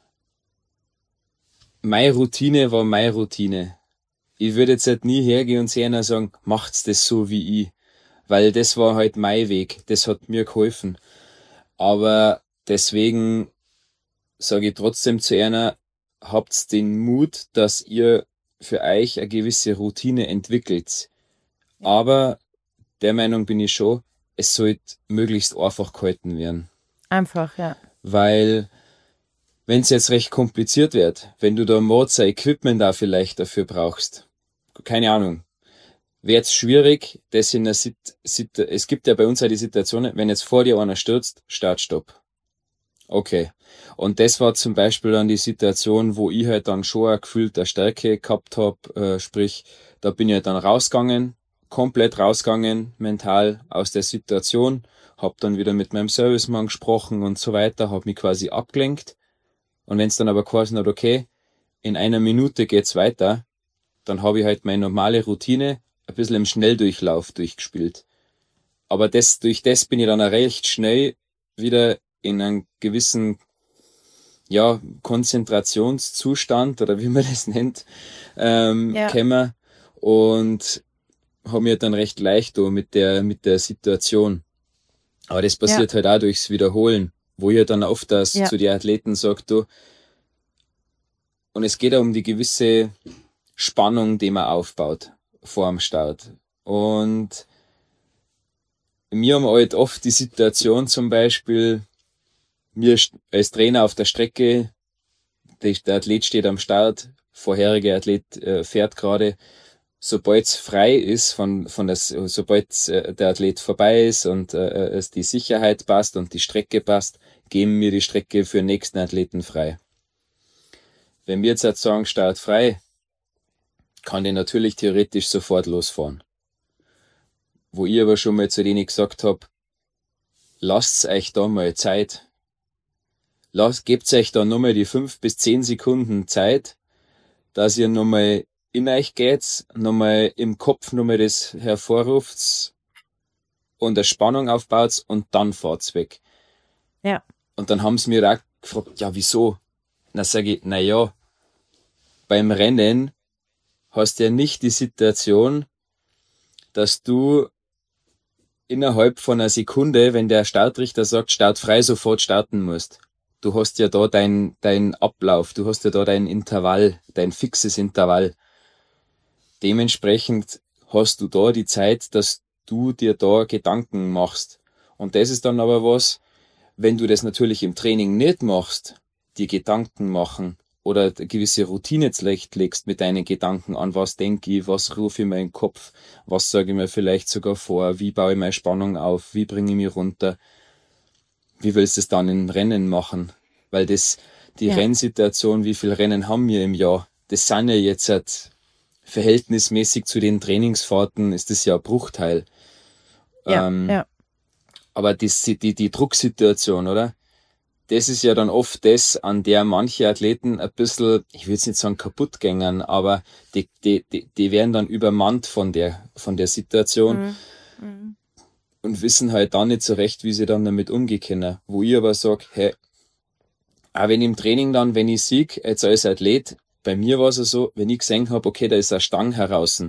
Meine Routine war meine Routine. Ich würde jetzt halt nie hergehen und zu einer sagen, macht's das so wie ich. Weil das war halt mein Weg. Das hat mir geholfen. Aber deswegen sage ich trotzdem zu einer, habt den Mut, dass ihr für euch eine gewisse Routine entwickelt. Aber der Meinung bin ich schon, es sollte möglichst einfach gehalten werden. Einfach, ja. Weil, wenn es jetzt recht kompliziert wird, wenn du da Mods Equipment da vielleicht dafür brauchst, keine Ahnung, wird es schwierig, das in der es gibt ja bei uns auch die Situation, wenn jetzt vor dir einer stürzt, Start, Stopp. Okay. Und das war zum Beispiel dann die Situation, wo ich halt dann schon ein Gefühl der Stärke gehabt habe, sprich, da bin ich halt dann rausgegangen, komplett rausgegangen, mental aus der Situation, hab dann wieder mit meinem Servicemann gesprochen und so weiter, hab mich quasi abgelenkt. Und wenn es dann aber quasi hat, okay, in einer Minute geht's weiter, dann habe ich halt meine normale Routine ein bisschen im Schnelldurchlauf durchgespielt. Aber durch das bin ich dann auch recht schnell wieder in einen gewissen, ja, Konzentrationszustand oder wie man das nennt, gekommen und habe mir dann recht leicht mit der Situation. Aber das passiert halt auch durchs Wiederholen. wo ich dann oft Ja. zu den Athleten sage, du, und es geht ja um die gewisse Spannung, die man aufbaut vor dem Start. Und wir haben halt oft die Situation zum Beispiel, wir als Trainer auf der Strecke, der Athlet steht am Start, vorheriger Athlet fährt gerade, sobald es frei ist, sobald der Athlet vorbei ist und es die Sicherheit passt und die Strecke passt, geben wir die Strecke für den nächsten Athleten frei. Wenn wir jetzt sagen, Start frei, kann ich natürlich theoretisch sofort losfahren. Wo ich aber schon mal zu denen gesagt habe, lasst euch da mal Zeit. Gebt euch da nochmal die 5 bis 10 Sekunden Zeit, dass ihr nochmal in euch geht, nochmal im Kopf nochmal das hervorruft und eine Spannung aufbaut und dann fahrt's weg. Ja. Und dann haben sie mir auch gefragt, ja, wieso? Na, sage ich, naja, beim Rennen hast du ja nicht die Situation, dass du innerhalb von einer Sekunde, wenn der Startrichter sagt, Start frei, sofort starten musst. Du hast ja da dein Ablauf, du hast ja da dein Intervall, dein fixes Intervall. Dementsprechend hast du da die Zeit, dass du dir da Gedanken machst. Und das ist dann aber was, wenn du das natürlich im Training nicht machst, die Gedanken machen oder eine gewisse Routine zurechtlegst mit deinen Gedanken, an was denke ich, was rufe ich mir in den Kopf, was sage ich mir vielleicht sogar vor, wie baue ich meine Spannung auf, wie bringe ich mich runter, wie willst du es dann im Rennen machen? Weil die Rennsituation, wie viele Rennen haben wir im Jahr, das sind ja jetzt halt verhältnismäßig zu den Trainingsfahrten, ist das ja ein Bruchteil. Ja. Aber die Drucksituation, oder? Das ist ja dann oft das, an der manche Athleten ein bisschen, ich will jetzt nicht sagen kaputt gängern, aber die werden dann übermannt von der Situation und wissen halt dann nicht so recht, wie sie dann damit umgehen können. Wo ich aber sage, hey, auch wenn im Training dann, wenn ich sieg, jetzt als Athlet, bei mir war es so, wenn ich gesehen habe, okay, da ist eine Stange heraus,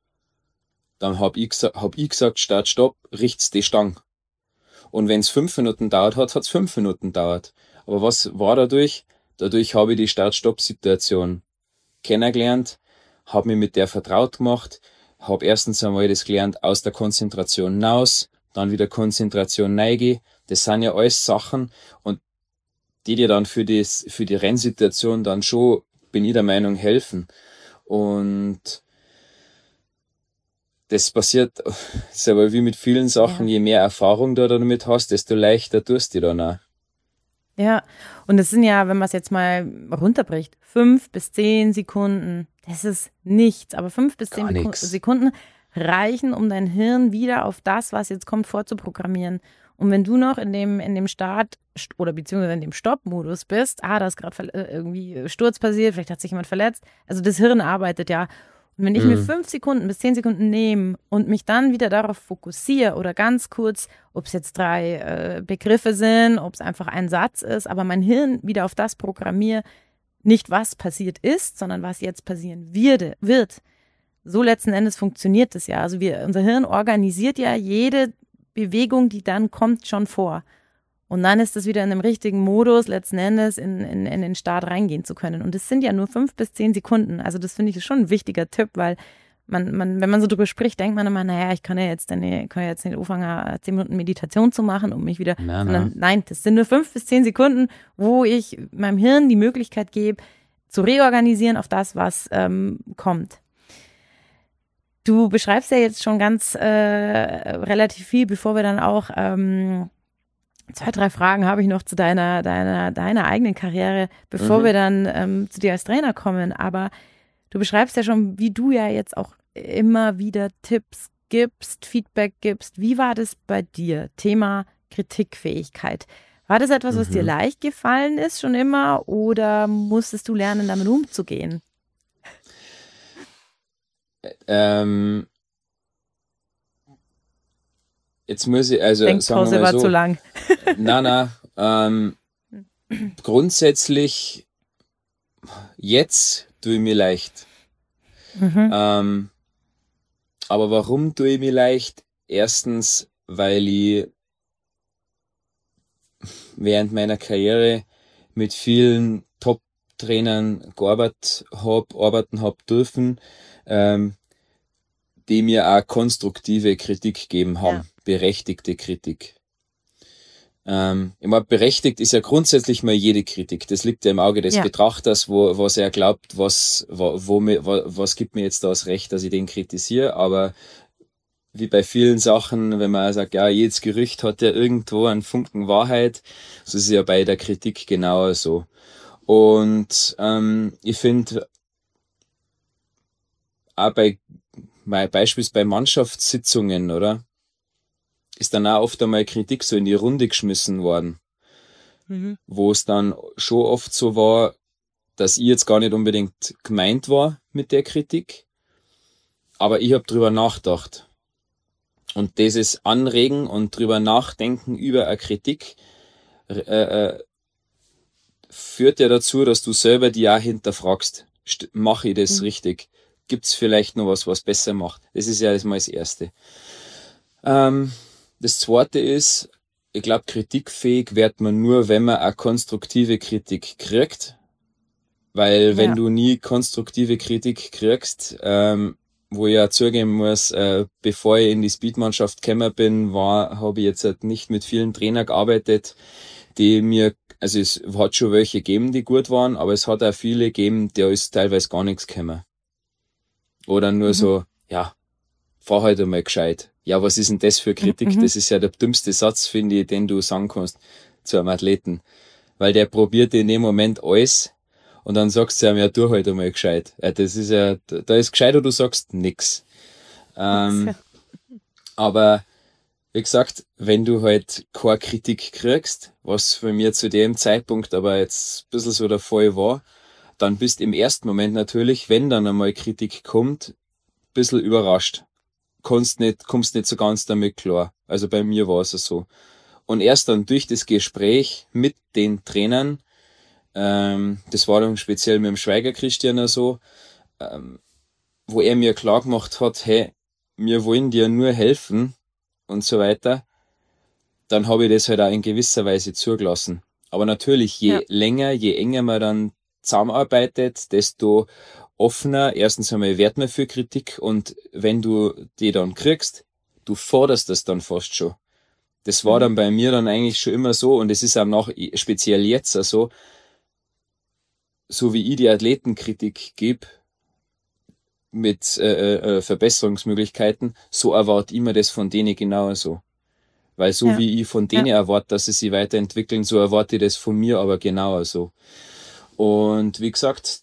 dann hab ich gesagt, Start, Stopp, richt's die Stange. Und wenn es 5 Minuten dauert hat's 5 Minuten dauert. Aber was war dadurch? Dadurch habe ich die Start-Stopp-Situation kennengelernt, habe mich mit der vertraut gemacht, habe erstens einmal das gelernt, aus der Konzentration hinaus, dann wieder Konzentration neige. Das sind ja alles Sachen und die dir dann für die Rennsituation dann schon, bin ich der Meinung, helfen. Und das passiert, das ist aber wie mit vielen Sachen, je mehr Erfahrung du damit hast, desto leichter tust du dann auch. Ja, und es sind ja, wenn man es jetzt mal runterbricht, 5 bis 10 Sekunden, das ist nichts, aber 5 bis 10 Sekunden reichen, um dein Hirn wieder auf das, was jetzt kommt, vorzuprogrammieren. Und wenn du noch in dem Start oder beziehungsweise in dem Stopp-Modus bist, da ist gerade irgendwie Sturz passiert, vielleicht hat sich jemand verletzt, also das Hirn arbeitet ja. Und wenn ich mir 5 Sekunden bis 10 Sekunden nehme und mich dann wieder darauf fokussiere oder ganz kurz, ob es jetzt 3 Begriffe sind, ob es einfach ein Satz ist, aber mein Hirn wieder auf das programmiere, nicht was passiert ist, sondern was jetzt passieren wird. So letzten Endes funktioniert das ja. Also unser Hirn organisiert ja jede Bewegung, die dann kommt, schon vor. Und dann ist es wieder in einem richtigen Modus, letzten Endes in den Start reingehen zu können. Und es sind ja nur 5 bis 10 Sekunden. Also das finde ich schon ein wichtiger Tipp, weil wenn man so drüber spricht, denkt man immer, naja, ich kann ja jetzt nicht anfangen, 10 Minuten Meditation zu machen, um mich wieder, nein, das sind nur 5 bis 10 Sekunden, wo ich meinem Hirn die Möglichkeit gebe, zu reorganisieren auf das, was kommt. Du beschreibst ja jetzt schon ganz relativ viel, bevor wir dann auch 2, 3 Fragen habe ich noch zu deiner eigenen Karriere, bevor wir dann zu dir als Trainer kommen. Aber du beschreibst ja schon, wie du ja jetzt auch immer wieder Tipps gibst, Feedback gibst. Wie war das bei dir? Thema Kritikfähigkeit. War das etwas, was dir leicht gefallen ist schon immer oder musstest du lernen, damit umzugehen? Jetzt muss ich, also Denkpause sagen wir mal so, war zu lang. Grundsätzlich jetzt tue ich mir leicht. Aber warum tue ich mir leicht? Erstens, weil ich während meiner Karriere mit vielen Top-Trainern arbeiten habe dürfen, die mir auch konstruktive Kritik gegeben haben, berechtigte Kritik. Ich meine, berechtigt ist ja grundsätzlich mal jede Kritik. Das liegt ja im Auge des Betrachters, was er glaubt, was gibt mir jetzt das Recht, dass ich den kritisiere. Aber wie bei vielen Sachen, wenn man sagt, ja, jedes Gerücht hat ja irgendwo einen Funken Wahrheit, so ist es ja bei der Kritik genauer so. Und ich finde, auch beispielsweise bei Mannschaftssitzungen, oder? Ist dann auch oft einmal Kritik so in die Runde geschmissen worden. Wo es dann schon oft so war, dass ich jetzt gar nicht unbedingt gemeint war mit der Kritik, aber ich habe drüber nachgedacht. Und dieses Anregen und drüber nachdenken über eine Kritik führt ja dazu, dass du selber die auch hinterfragst. Mache ich das richtig? Gibt's vielleicht noch was besser macht? Das ist ja mal das Erste. Das Zweite ist, ich glaube, kritikfähig wird man nur, wenn man eine konstruktive Kritik kriegt. Weil wenn du nie konstruktive Kritik kriegst, wo ich ja zugeben muss, bevor ich in die Speedmannschaft gekommen bin, habe ich jetzt halt nicht mit vielen Trainern gearbeitet, die mir, also es hat schon welche gegeben, die gut waren, aber es hat auch viele gegeben, da ist teilweise gar nichts gekommen. Oder nur so, ja, fahr halt einmal gescheit. Ja, was ist denn das für Kritik? Das ist ja der dümmste Satz, finde ich, den du sagen kannst zu einem Athleten. Weil der probiert in dem Moment alles und dann sagst du ihm, ja, tu halt einmal gescheit. Ja, das ist ja, da ist gescheit oder du sagst nix. Aber, wie gesagt, wenn du halt keine Kritik kriegst, was für mir zu dem Zeitpunkt aber jetzt ein bisschen so der Fall war, dann bist im ersten Moment natürlich, wenn dann einmal Kritik kommt, ein bisschen überrascht. Kommst nicht so ganz damit klar. Also bei mir war es so. Und erst dann durch das Gespräch mit den Trainern, das war dann speziell mit dem Schweiger Christian so, wo er mir klar gemacht hat, hey, wir wollen dir nur helfen und so weiter, dann habe ich das halt auch in gewisser Weise zugelassen. Aber natürlich, je länger, je enger man dann zusammenarbeitet, desto offener, erstens einmal wert man für Kritik und wenn du die dann kriegst, du forderst das dann fast schon. Das war dann bei mir dann eigentlich schon immer so und es ist auch speziell jetzt so wie ich die Athletenkritik gebe mit Verbesserungsmöglichkeiten, so erwarte ich mir das von denen genauso. Weil so wie ich von denen erwarte, dass sie sich weiterentwickeln, so erwarte ich das von mir aber genauso. Und wie gesagt,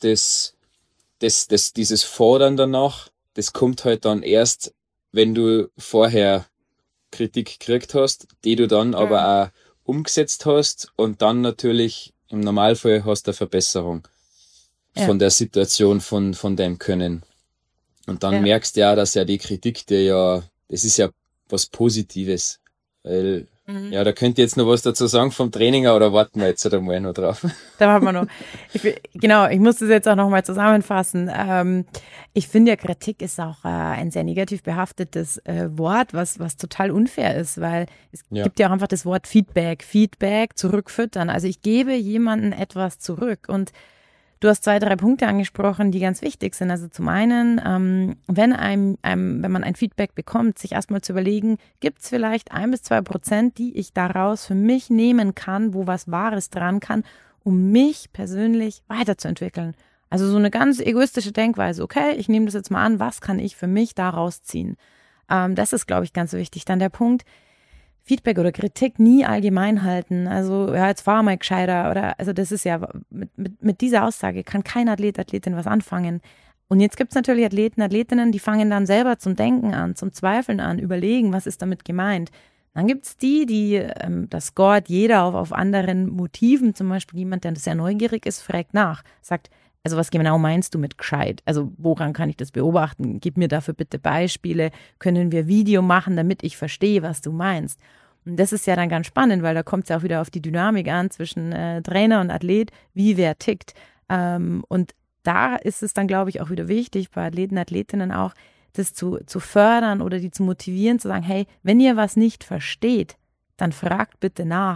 dieses Fordern danach, das kommt halt dann erst, wenn du vorher Kritik gekriegt hast, die du dann aber auch umgesetzt hast und dann natürlich im Normalfall hast du eine Verbesserung von der Situation, von deinem Können. Und dann merkst du ja, dass ja die Kritik das ist ja was Positives. Weil, da könnt ihr jetzt noch was dazu sagen vom Training, oder warten wir jetzt einmal noch drauf? Da warten wir noch. Ich muss das jetzt auch nochmal zusammenfassen. Ich finde ja, Kritik ist auch ein sehr negativ behaftetes Wort, was total unfair ist, weil es gibt ja auch einfach das Wort Feedback zurückfüttern. Also ich gebe jemandem etwas zurück und du hast 2, 3 Punkte angesprochen, die ganz wichtig sind. Also zum einen, wenn man ein Feedback bekommt, sich erstmal zu überlegen, gibt es vielleicht 1-2%, die ich daraus für mich nehmen kann, wo was Wahres dran kann, um mich persönlich weiterzuentwickeln. Also so eine ganz egoistische Denkweise. Okay, ich nehme das jetzt mal an, was kann ich für mich daraus ziehen? Das ist, glaube ich, ganz wichtig. Dann der Punkt, Feedback oder Kritik nie allgemein halten. Also, ja, jetzt fahr mal gescheiter oder, also das ist ja, mit dieser Aussage kann kein Athletin was anfangen. Und jetzt gibt es natürlich Athletinnen, die fangen dann selber zum Denken an, zum Zweifeln an, überlegen, was ist damit gemeint. Dann gibt es die, das scoret jeder auf anderen Motiven, zum Beispiel jemand, der sehr neugierig ist, fragt nach, sagt, also was genau meinst du mit gescheit? Also woran kann ich das beobachten? Gib mir dafür bitte Beispiele. Können wir Video machen, damit ich verstehe, was du meinst? Und das ist ja dann ganz spannend, weil da kommt es ja auch wieder auf die Dynamik an zwischen Trainer und Athlet, wie wer tickt. Und da ist es dann, glaube ich, auch wieder wichtig, bei Athleten, Athletinnen auch, das zu fördern oder die zu motivieren, zu sagen, hey, wenn ihr was nicht versteht, dann fragt bitte nach.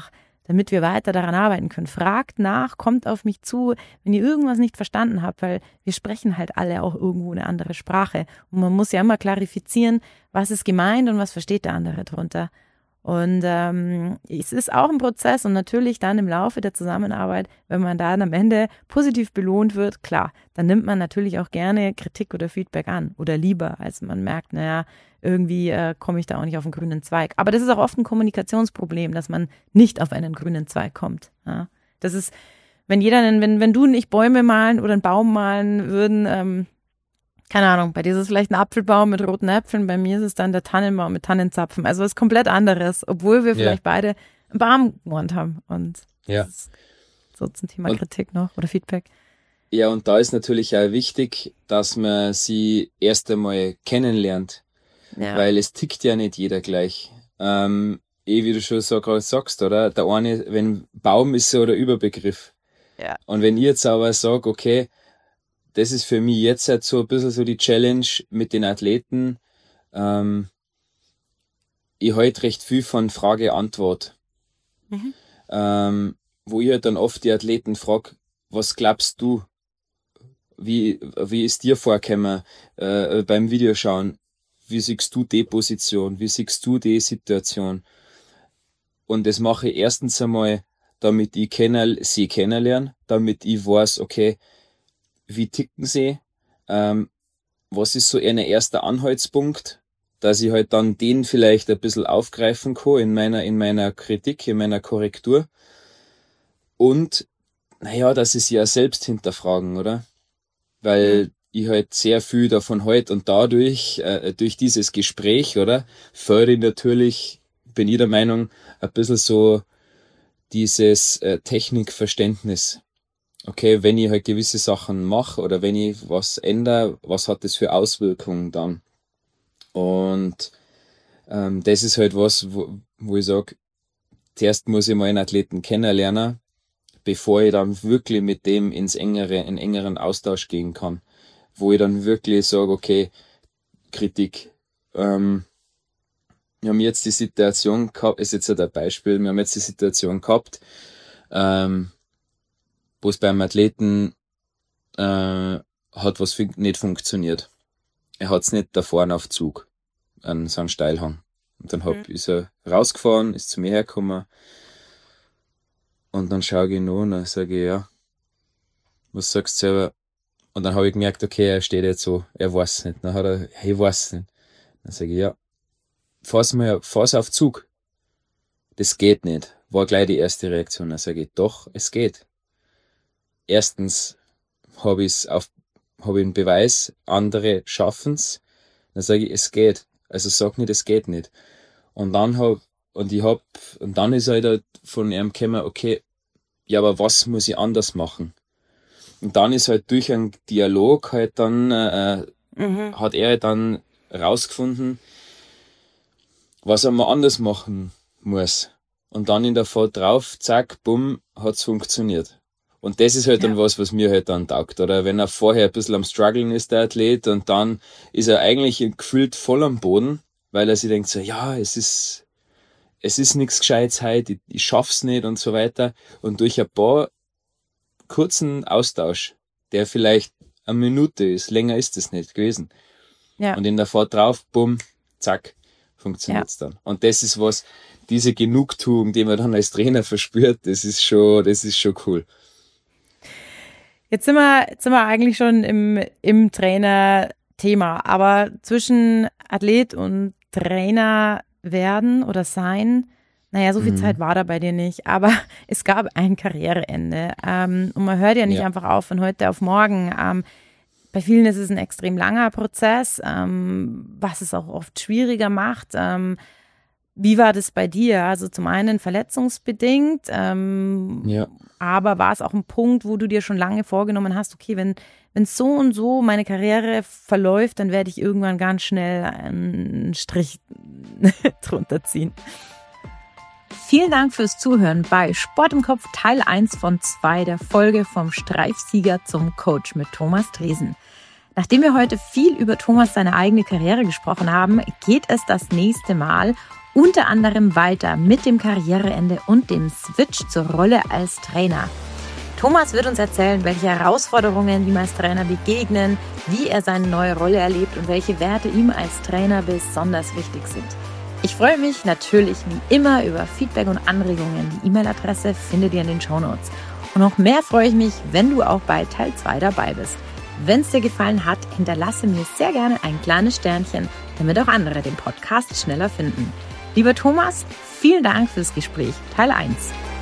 damit wir weiter daran arbeiten können. Fragt nach, kommt auf mich zu, wenn ihr irgendwas nicht verstanden habt, weil wir sprechen halt alle auch irgendwo eine andere Sprache. Und man muss ja immer klarifizieren, was ist gemeint und was versteht der andere drunter. Und es ist auch ein Prozess und natürlich dann im Laufe der Zusammenarbeit, wenn man dann am Ende positiv belohnt wird, klar, dann nimmt man natürlich auch gerne Kritik oder Feedback an oder lieber, als man merkt, naja, irgendwie komme ich da auch nicht auf einen grünen Zweig. Aber das ist auch oft ein Kommunikationsproblem, dass man nicht auf einen grünen Zweig kommt. Ja? Das ist, wenn du und ich Bäume malen oder einen Baum malen würden, keine Ahnung, bei dir ist es vielleicht ein Apfelbaum mit roten Äpfeln, bei mir ist es dann der Tannenbaum mit Tannenzapfen. Also was komplett anderes, obwohl wir vielleicht beide einen Baum gemeint haben. Und das ist so zum Thema Kritik noch oder Feedback. Ja, und da ist natürlich auch wichtig, dass man sie erst einmal kennenlernt, weil es tickt ja nicht jeder gleich. Wie du schon so gerade sagst, oder? Der eine, wenn Baum ist so der Überbegriff. Ja. Und wenn ich jetzt aber sage, okay, das ist für mich jetzt halt so ein bisschen so die Challenge mit den Athleten. Ich halte recht viel von Frage-Antwort. Wo ich halt dann oft die Athleten frage, was glaubst du? Wie ist dir vorgekommen beim Videoschauen? Wie siehst du die Position? Wie siehst du die Situation? Und das mache ich erstens einmal, damit ich sie kennenlerne, damit ich weiß, okay, wie ticken sie? Was ist so ein erster Anhaltspunkt, dass ich halt dann den vielleicht ein bisschen aufgreifen kann in meiner Kritik, in meiner Korrektur. Und, dass sie sich ja selbst hinterfragen, oder? Weil ich halt sehr viel davon halte und dadurch, durch dieses Gespräch, oder? Fördere ich natürlich, bin ich der Meinung, ein bisschen so dieses Technikverständnis. Okay, wenn ich halt gewisse Sachen mache oder wenn ich was ändere, was hat das für Auswirkungen dann? Und das ist halt was, wo ich sage, zuerst muss ich mal einen Athleten kennenlernen, bevor ich dann wirklich mit dem in engeren Austausch gehen kann. Wo ich dann wirklich sage, okay, Kritik. Wir haben jetzt die Situation gehabt, ist jetzt ein Beispiel, wir haben jetzt die Situation gehabt, wo es beim Athleten hat was nicht funktioniert. Er hat's nicht da vorne auf Zug, an so einem Steilhang. Und dann ist er rausgefahren, ist zu mir hergekommen und dann schaue ich ihn an und dann sage ich, ja, was sagst du selber? Und dann habe ich gemerkt, okay, er steht jetzt so, er weiß nicht. Dann hat er, hey, ich weiß nicht. Dann sage ich, ja, fahr's auf Zug. Das geht nicht. War gleich die erste Reaktion. Dann sage ich, doch, es geht. Erstens habe ich einen Beweis, andere schaffen's. Dann sage ich, es geht. Also sag nicht, es geht nicht. Und dann ist halt von ihm gekommen, okay, ja, aber was muss ich anders machen? Und dann ist halt durch einen Dialog halt dann, hat er dann rausgefunden, was er mal anders machen muss. Und dann in der Fahrt drauf, zack, bumm, hat's funktioniert. Und das ist halt dann was mir halt dann taugt, oder? Wenn er vorher ein bisschen am Struggeln ist, der Athlet, und dann ist er eigentlich gefühlt voll am Boden, weil er sich denkt so, ja, es ist nichts Gescheites heute, ich schaff's nicht und so weiter. Und durch ein paar kurzen Austausch, der vielleicht eine Minute ist, länger ist es nicht gewesen. Ja. Und in der Fahrt drauf, bumm, zack, funktioniert's dann. Und das ist was, diese Genugtuung, die man dann als Trainer verspürt, das ist schon cool. Jetzt sind wir eigentlich schon im Trainer-Thema, aber zwischen Athlet und Trainer werden oder sein, so viel Zeit war da bei dir nicht, aber es gab ein Karriereende und man hört ja nicht einfach auf von heute auf morgen. Bei vielen ist es ein extrem langer Prozess, was es auch oft schwieriger macht. Wie war das bei dir? Also zum einen verletzungsbedingt, aber war es auch ein Punkt, wo du dir schon lange vorgenommen hast, okay, wenn so und so meine Karriere verläuft, dann werde ich irgendwann ganz schnell einen Strich drunter ziehen. Vielen Dank fürs Zuhören bei Sport im Kopf Teil 1 von 2 der Folge vom Streifsieger zum Coach mit Thomas Dresen. Nachdem wir heute viel über Thomas seine eigene Karriere gesprochen haben, geht es das nächste Mal unter anderem weiter mit dem Karriereende und dem Switch zur Rolle als Trainer. Thomas wird uns erzählen, welche Herausforderungen ihm als Trainer begegnen, wie er seine neue Rolle erlebt und welche Werte ihm als Trainer besonders wichtig sind. Ich freue mich natürlich wie immer über Feedback und Anregungen. Die E-Mail-Adresse findet ihr in den Shownotes. Und noch mehr freue ich mich, wenn du auch bei Teil 2 dabei bist. Wenn es dir gefallen hat, hinterlasse mir sehr gerne ein kleines Sternchen, damit auch andere den Podcast schneller finden. Lieber Thomas, vielen Dank fürs Gespräch. Teil 1.